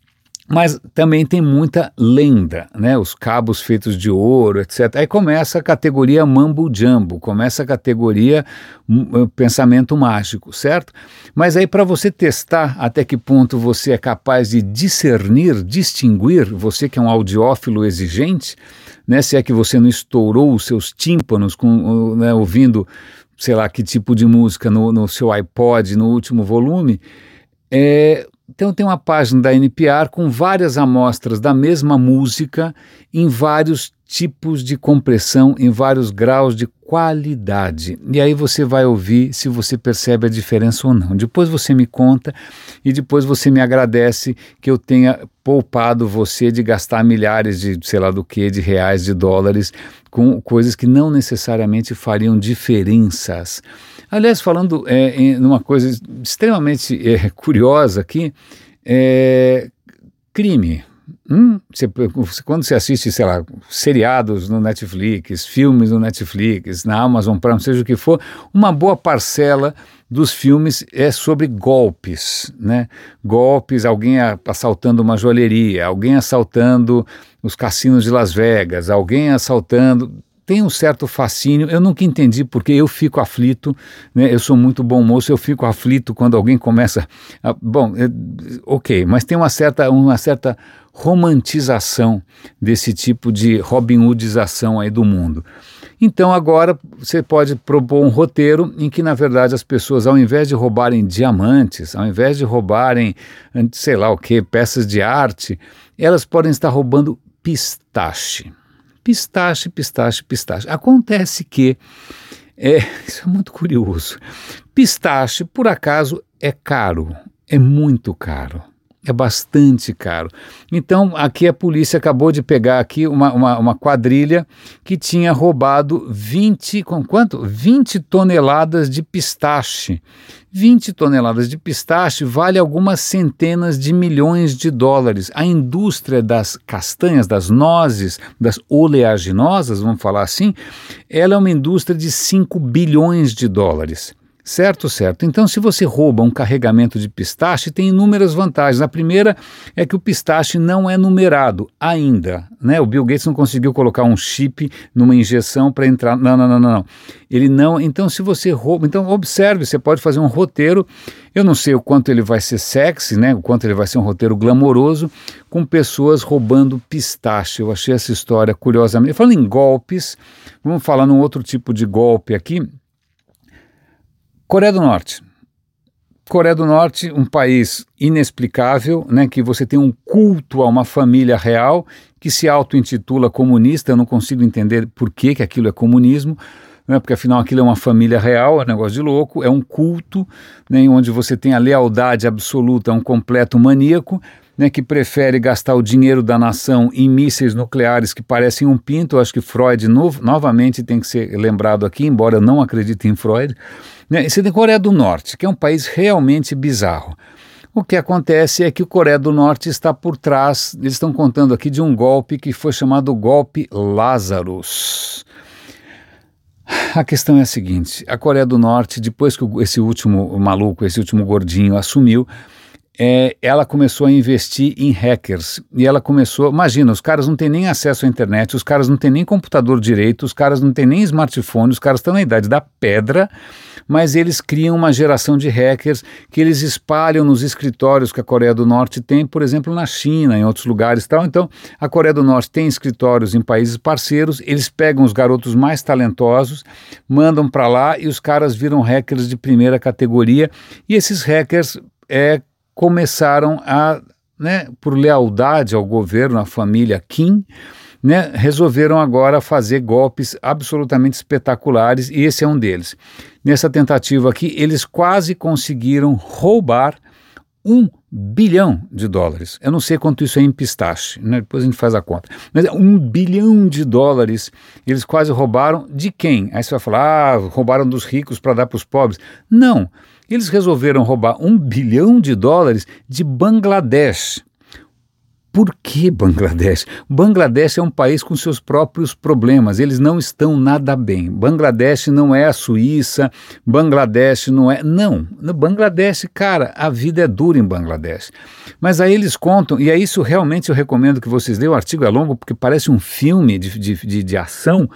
mas também tem muita lenda, né? Os cabos feitos de ouro, etcétera. Aí começa a categoria mambo jumbo, começa a categoria um, pensamento mágico, certo? Mas aí para você testar até que ponto você é capaz de discernir, distinguir, você que é um audiófilo exigente, né, se é que você não estourou os seus tímpanos com, né, ouvindo, sei lá, que tipo de música no, no seu iPod, no último volume, é, então tem uma página da N P R com várias amostras da mesma música em vários tipos de compressão, em vários graus de qualidade. E aí você vai ouvir se você percebe a diferença ou não. Depois você me conta e depois você me agradece que eu tenha poupado você de gastar milhares de, sei lá do que, de reais, de dólares, com coisas que não necessariamente fariam diferenças. Aliás, falando é, em uma coisa extremamente é, curiosa aqui, é, crime. Hum, você, quando você assiste, sei lá, seriados no Netflix, filmes no Netflix, na Amazon Prime, seja o que for, uma boa parcela dos filmes é sobre golpes, né? Golpes, alguém assaltando uma joalheria, alguém assaltando os cassinos de Las Vegas, alguém assaltando... Tem um certo fascínio, eu nunca entendi porque eu fico aflito, né? Eu sou muito bom moço, eu fico aflito quando alguém começa... A, bom, é, ok, mas tem uma certa, uma certa romantização desse tipo de Robin Hoodização aí do mundo. Então agora você pode propor um roteiro em que na verdade as pessoas, ao invés de roubarem diamantes, ao invés de roubarem, sei lá o que, peças de arte, elas podem estar roubando pistache. Pistache, pistache, pistache. Acontece que, é, isso é muito curioso, pistache, por acaso, é caro, é muito caro, é bastante caro. Então, aqui a polícia acabou de pegar aqui uma, uma, uma quadrilha que tinha roubado vinte, com quanto? vinte toneladas de pistache. vinte toneladas de pistache vale algumas centenas de milhões de dólares. A indústria das castanhas, das nozes, das oleaginosas, vamos falar assim, ela é uma indústria de cinco bilhões de dólares. Certo, certo. Então, se você rouba um carregamento de pistache, tem inúmeras vantagens. A primeira é que o pistache não é numerado ainda, né? O Bill Gates não conseguiu colocar um chip numa injeção para entrar... Não, não, não, não, não. Ele não... Então, se você rouba... Então, observe, você pode fazer um roteiro, eu não sei o quanto ele vai ser sexy, né? O quanto ele vai ser um roteiro glamouroso, com pessoas roubando pistache. Eu achei essa história curiosamente... Falando em golpes, vamos falar num outro tipo de golpe aqui. Coreia do Norte. Coreia do Norte, um país inexplicável, né, que você tem um culto a uma família real que se auto-intitula comunista. Eu não consigo entender por que, que aquilo é comunismo, né, porque afinal aquilo é uma família real, é um negócio de louco, é um culto, né, onde você tem a lealdade absoluta a um completo maníaco, né, que prefere gastar o dinheiro da nação em mísseis nucleares que parecem um pinto. Eu acho que Freud no, novamente tem que ser lembrado aqui, embora eu não acredite em Freud. Né? E você tem Coreia do Norte, que é um país realmente bizarro. O que acontece é que o Coreia do Norte está por trás, eles estão contando aqui de um golpe que foi chamado golpe Lazarus. A questão é a seguinte, a Coreia do Norte, depois que esse último maluco, esse último gordinho assumiu, É, ela começou a investir em hackers, e ela começou, imagina, os caras não têm nem acesso à internet, os caras não têm nem computador direito, os caras não têm nem smartphone, os caras estão na idade da pedra, mas eles criam uma geração de hackers que eles espalham nos escritórios que a Coreia do Norte tem, por exemplo, na China, em outros lugares e tal. Então, a Coreia do Norte tem escritórios em países parceiros, eles pegam os garotos mais talentosos, mandam para lá e os caras viram hackers de primeira categoria, e esses hackers é começaram a, né, por lealdade ao governo, à família Kim, né, resolveram agora fazer golpes absolutamente espetaculares, e esse é um deles. Nessa tentativa aqui, eles quase conseguiram roubar um bilhão de dólares. Eu não sei quanto isso é em pistache, né? Depois a gente faz a conta. Mas é um bilhão de dólares eles quase roubaram de quem? Aí você vai falar, ah, roubaram dos ricos para dar para os pobres. Não, eles resolveram roubar um bilhão de dólares de Bangladesh. Por que Bangladesh? Bangladesh é um país com seus próprios problemas, eles não estão nada bem. Bangladesh não é a Suíça, Bangladesh não é... Não, no Bangladesh, cara, a vida é dura em Bangladesh. Mas aí eles contam, e é isso realmente eu recomendo que vocês leiam, o artigo é longo porque parece um filme de, de, de, de ação,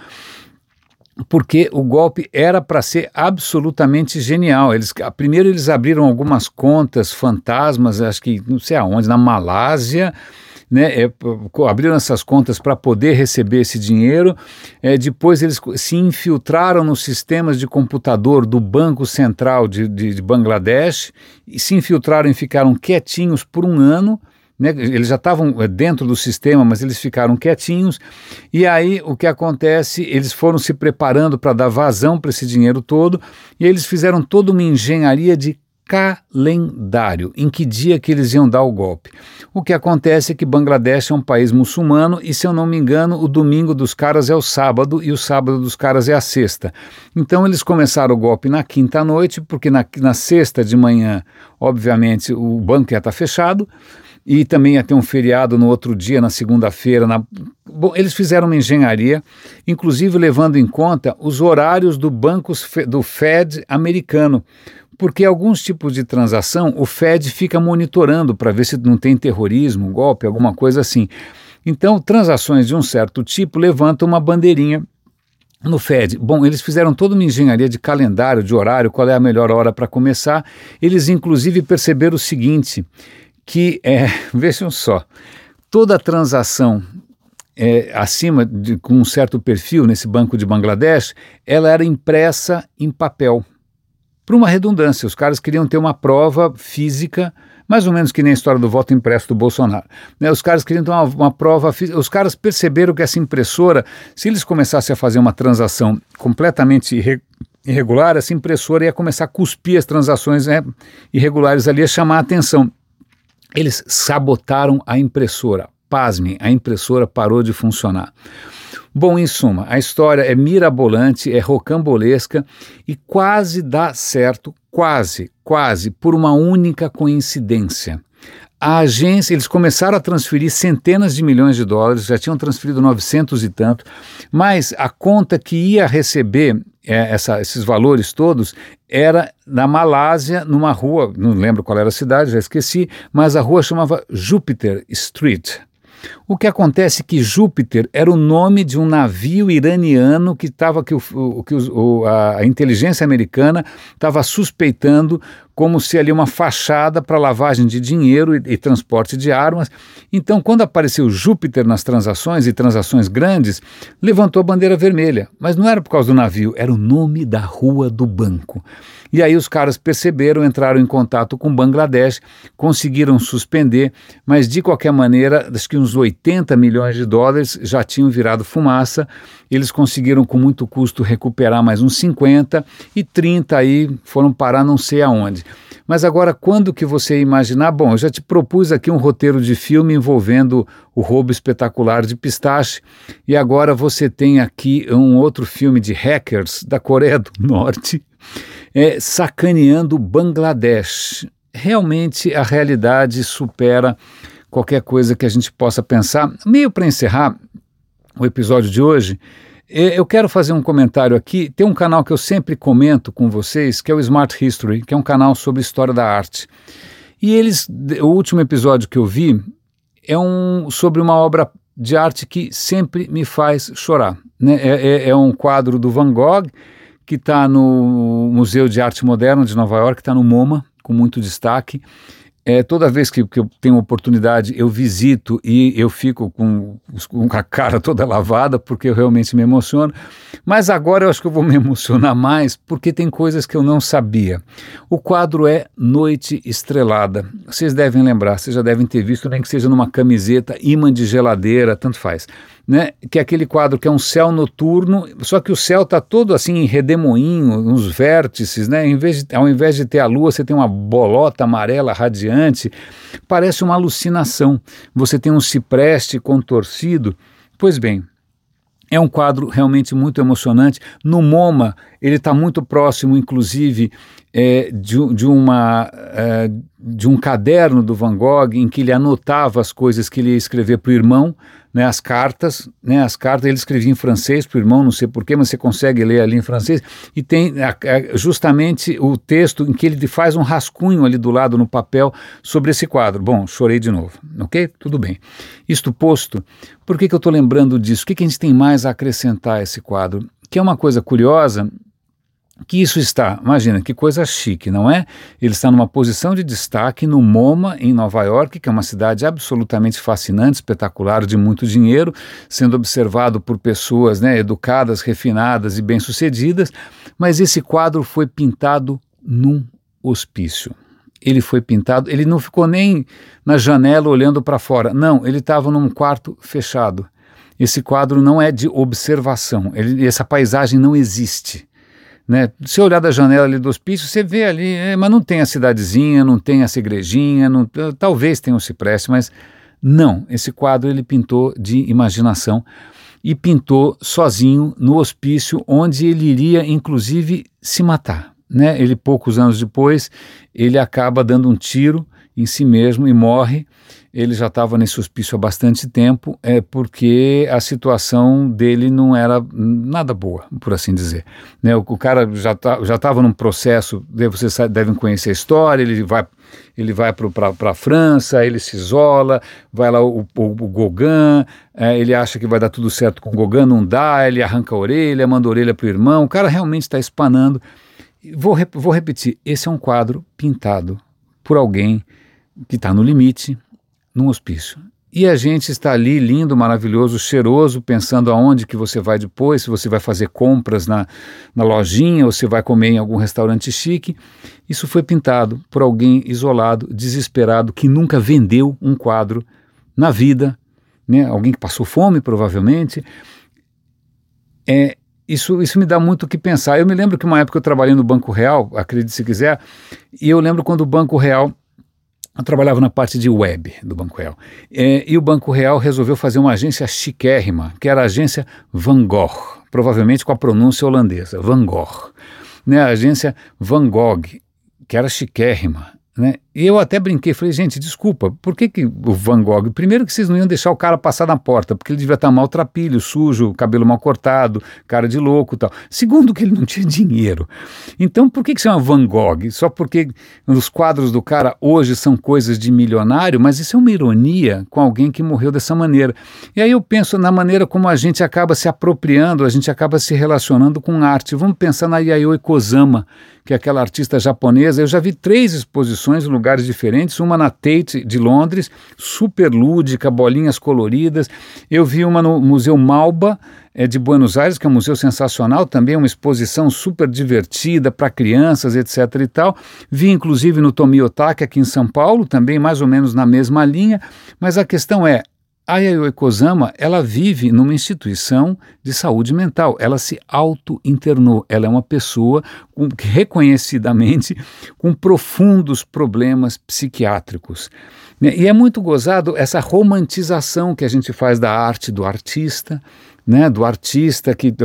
porque o golpe era para ser absolutamente genial. Eles, primeiro eles abriram algumas contas fantasmas, acho que não sei aonde, na Malásia, né, é, abriram essas contas para poder receber esse dinheiro, é, depois eles se infiltraram nos sistemas de computador do Banco Central de, de, de Bangladesh, e se infiltraram e ficaram quietinhos por um ano, né, eles já estavam dentro do sistema, mas eles ficaram quietinhos, e aí o que acontece, eles foram se preparando para dar vazão para esse dinheiro todo, e eles fizeram toda uma engenharia de calendário, em que dia que eles iam dar o golpe. O que acontece é que Bangladesh é um país muçulmano e, se eu não me engano, o domingo dos caras é o sábado e o sábado dos caras é a sexta. Então eles começaram o golpe na quinta noite, porque na, na sexta de manhã, obviamente, o banco ia estar fechado, e também ia ter um feriado no outro dia, na segunda-feira. Na... Bom, eles fizeram uma engenharia, inclusive levando em conta os horários do banco do Fed americano, porque alguns tipos de transação o Fed fica monitorando para ver se não tem terrorismo, golpe, alguma coisa assim. Então, transações de um certo tipo levantam uma bandeirinha no Fed. Bom, eles fizeram toda uma engenharia de calendário, de horário, qual é a melhor hora para começar. Eles, inclusive, perceberam o seguinte, que, é, vejam só, toda transação é, acima de com um certo perfil nesse banco de Bangladesh, ela era impressa em papel. Por uma redundância, os caras queriam ter uma prova física, mais ou menos que nem a história do voto impresso do Bolsonaro. Né? Os caras queriam ter uma, uma prova física, os caras perceberam que essa impressora, se eles começassem a fazer uma transação completamente irre, irregular, essa impressora ia começar a cuspir as transações, né, irregulares ali, ia chamar a atenção. Eles sabotaram a impressora. Pasmem, a impressora parou de funcionar. Bom, em suma, a história é mirabolante, é rocambolesca e quase dá certo, quase, quase, por uma única coincidência. A agência, eles começaram a transferir centenas de milhões de dólares, já tinham transferido novecentos e tanto, mas a conta que ia receber é, essa, esses valores todos era na Malásia, numa rua, não lembro qual era a cidade, já esqueci, mas a rua chamava Jupiter Street. O que acontece é que Júpiter era o nome de um navio iraniano que estava que, o, que o, a, a inteligência americana estava suspeitando como se ali uma fachada para lavagem de dinheiro e, e transporte de armas. Então, quando apareceu Júpiter nas transações, e transações grandes, levantou a bandeira vermelha. Mas não era por causa do navio, era o nome da rua do banco. E aí os caras perceberam, entraram em contato com Bangladesh, conseguiram suspender, mas de qualquer maneira, acho que uns oitenta milhões de dólares já tinham virado fumaça. Eles conseguiram com muito custo recuperar mais uns cinquenta e trinta aí foram parar não sei aonde. Mas agora, quando que você imaginar? Bom, eu já te propus aqui um roteiro de filme envolvendo o roubo espetacular de pistache, e agora você tem aqui um outro filme de hackers da Coreia do Norte, é, sacaneando Bangladesh. Realmente a realidade supera qualquer coisa que a gente possa pensar. Meio para encerrar o episódio de hoje, Eu quero fazer um comentário aqui. Tem um canal que eu sempre comento com vocês, que é o Smart History, que é um canal sobre história da arte. E eles, o último episódio que eu vi é um sobre uma obra de arte que sempre me faz chorar, né? É, é, é um quadro do Van Gogh que está no Museu de Arte Moderna de Nova York, está no MoMA, com muito destaque. É, toda vez que, que eu tenho oportunidade, eu visito e eu fico com, com a cara toda lavada, porque eu realmente me emociono. Mas agora eu acho que eu vou me emocionar mais, porque tem coisas que eu não sabia. O quadro é Noite Estrelada. Vocês devem lembrar, vocês já devem ter visto, nem que seja numa camiseta, imã de geladeira, tanto faz. Né? Que é aquele quadro que é um céu noturno, só que o céu está todo assim em redemoinho, nos vértices, né? Em vez de, ao invés de ter a lua, você tem uma bolota amarela radiante, parece uma alucinação. Você tem um cipreste contorcido. Pois bem, é um quadro realmente muito emocionante. No MoMA, ele está muito próximo, inclusive, é, de, de, uma, é, de um caderno do Van Gogh, em que ele anotava as coisas que ele ia escrever para o irmão, né, as cartas, né, as cartas ele escrevia em francês para o irmão, não sei porquê, mas você consegue ler ali em francês, e tem a, a, justamente o texto em que ele faz um rascunho ali do lado no papel sobre esse quadro. Bom, chorei de novo, ok? Tudo bem. Isto posto, por que que eu estou lembrando disso? O que que a gente tem mais a acrescentar a esse quadro? Que é uma coisa curiosa, que isso está, imagina, que coisa chique, não é? Ele está numa posição de destaque no MoMA, em Nova York, que é uma cidade absolutamente fascinante, espetacular, de muito dinheiro, sendo observado por pessoas, né, educadas, refinadas e bem-sucedidas, mas esse quadro foi pintado num hospício. Ele foi pintado, ele não ficou nem na janela olhando para fora, não, ele estava num quarto fechado. Esse quadro não é de observação, ele, essa paisagem não existe. Né? Se olhar da janela ali do hospício, você vê ali, é, mas não tem a cidadezinha, não tem essa igrejinha, não, talvez tenha um cipreste, mas não, esse quadro ele pintou de imaginação e pintou sozinho no hospício, onde ele iria inclusive se matar. Né? Ele, poucos anos depois, ele acaba dando um tiro em si mesmo e morre. Ele já estava nesse hospício há bastante tempo, é porque a situação dele não era nada boa, por assim dizer. Né? O, o cara já tá, já estava num processo, vocês devem conhecer a história, ele vai, ele vai para a França, ele se isola, vai lá o, o, o Gauguin, é, ele acha que vai dar tudo certo com o Gauguin, não dá, ele arranca a orelha, manda a orelha para o irmão, o cara realmente está espanando. Vou, vou repetir, esse é um quadro pintado por alguém que está no limite, num hospício. E a gente está ali, lindo, maravilhoso, cheiroso, pensando aonde que você vai depois, se você vai fazer compras na, na lojinha ou se vai comer em algum restaurante chique. Isso foi pintado por alguém isolado, desesperado, que nunca vendeu um quadro na vida, né? Alguém que passou fome, provavelmente. É, isso, isso me dá muito o que pensar. Eu me lembro que uma época eu trabalhei no Banco Real, acredite se quiser, e eu lembro quando o Banco Real... Eu trabalhava na parte de web do Banco Real, é, e o Banco Real resolveu fazer uma agência chiquérrima, que era a agência Van Gogh, provavelmente com a pronúncia holandesa, Van Gogh, né, a agência Van Gogh, que era chiquérrima, né, e eu até brinquei, falei, gente, desculpa, por que que o Van Gogh, primeiro que vocês não iam deixar o cara passar na porta, porque ele devia estar maltrapilho, sujo, cabelo mal cortado, cara de louco e tal, segundo que ele não tinha dinheiro, então por que que chama Van Gogh? Só porque os quadros do cara hoje são coisas de milionário, mas isso é uma ironia com alguém que morreu dessa maneira, e aí eu penso na maneira como a gente acaba se apropriando, a gente acaba se relacionando com arte. Vamos pensar na Yayoi Kusama, que é aquela artista japonesa. Eu já vi três exposições em lugares diferentes, uma na Tate de Londres, super lúdica, bolinhas coloridas. Eu vi uma no Museu Malba, é, de Buenos Aires, que é um museu sensacional, também uma exposição super divertida para crianças, etc e tal. Vi inclusive no Tomio Otaki aqui em São Paulo, também mais ou menos na mesma linha, mas a questão é, a Yayoi Kusama, ela vive numa instituição de saúde mental, ela se auto-internou, ela é uma pessoa com, reconhecidamente com profundos problemas psiquiátricos. E é muito gozado essa romantização que a gente faz da arte, do artista, né, do artista que...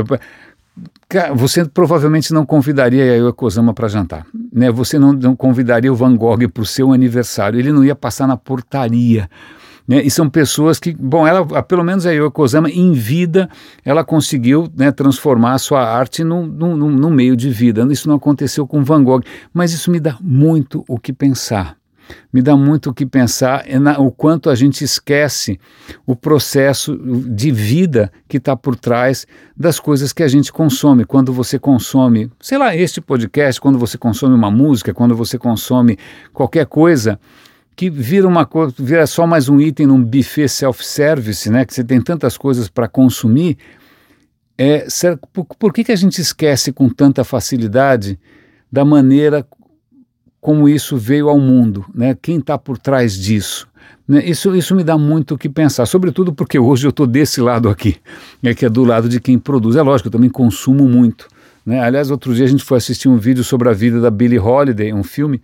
Você provavelmente não convidaria a Yayoi Kusama para jantar, né? Você não, não convidaria o Van Gogh para o seu aniversário, ele não ia passar na portaria né? E são pessoas que, bom, ela, pelo menos a Yoko Kusama, em vida, ela conseguiu, né, transformar a sua arte num, num, num meio de vida. Isso não aconteceu com Van Gogh, mas isso me dá muito o que pensar. Me dá muito o que pensar é na, o quanto a gente esquece o processo de vida que está por trás das coisas que a gente consome. Quando você consome, sei lá, este podcast, quando você consome uma música, quando você consome qualquer coisa que vira uma coisa, vira só mais um item num buffet self-service, né, que você tem tantas coisas para consumir, é, por, por que, que a gente esquece com tanta facilidade da maneira como isso veio ao mundo, né? Quem está por trás disso? Né? Isso, isso me dá muito o que pensar, sobretudo porque hoje eu estou desse lado aqui, né, que é do lado de quem produz. É lógico, eu também consumo muito, né? Aliás, outro dia a gente foi assistir um vídeo sobre a vida da Billie Holiday, um filme.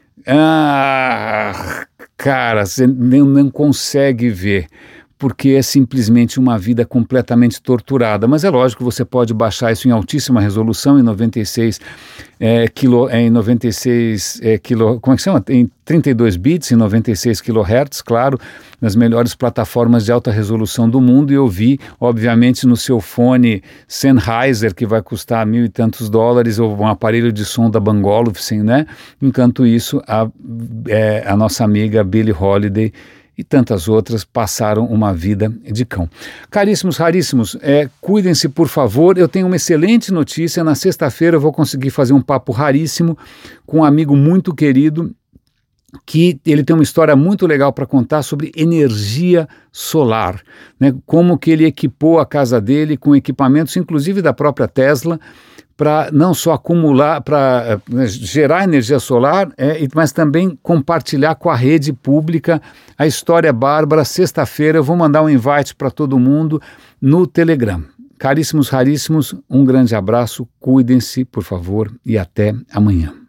Ah, cara, você nem, não consegue ver, porque é simplesmente uma vida completamente torturada. Mas é lógico, você pode baixar isso em altíssima resolução, em noventa e seis, é, quilo, é, em noventa e seis é, quilo, como é que chama? Em trinta e dois bits, em noventa e seis quilohertz, claro, nas melhores plataformas de alta resolução do mundo, e eu vi, obviamente, no seu fone Sennheiser, que vai custar mil e tantos dólares, ou um aparelho de som da Bang Olufsen, né? Enquanto isso, a, é, a nossa amiga Billie Holiday e tantas outras passaram uma vida de cão. Caríssimos, raríssimos, é, cuidem-se, por favor. Eu tenho uma excelente notícia. Na sexta-feira eu vou conseguir fazer um papo raríssimo com um amigo muito querido, que ele tem uma história muito legal para contar sobre energia solar, né? Como que ele equipou a casa dele com equipamentos, inclusive da própria Tesla, para não só acumular, para uh, gerar energia solar, é, mas também compartilhar com a rede pública a história bárbara. Sexta-feira eu vou mandar um invite para todo mundo no Telegram. Caríssimos, raríssimos, um grande abraço, cuidem-se, por favor, e até amanhã.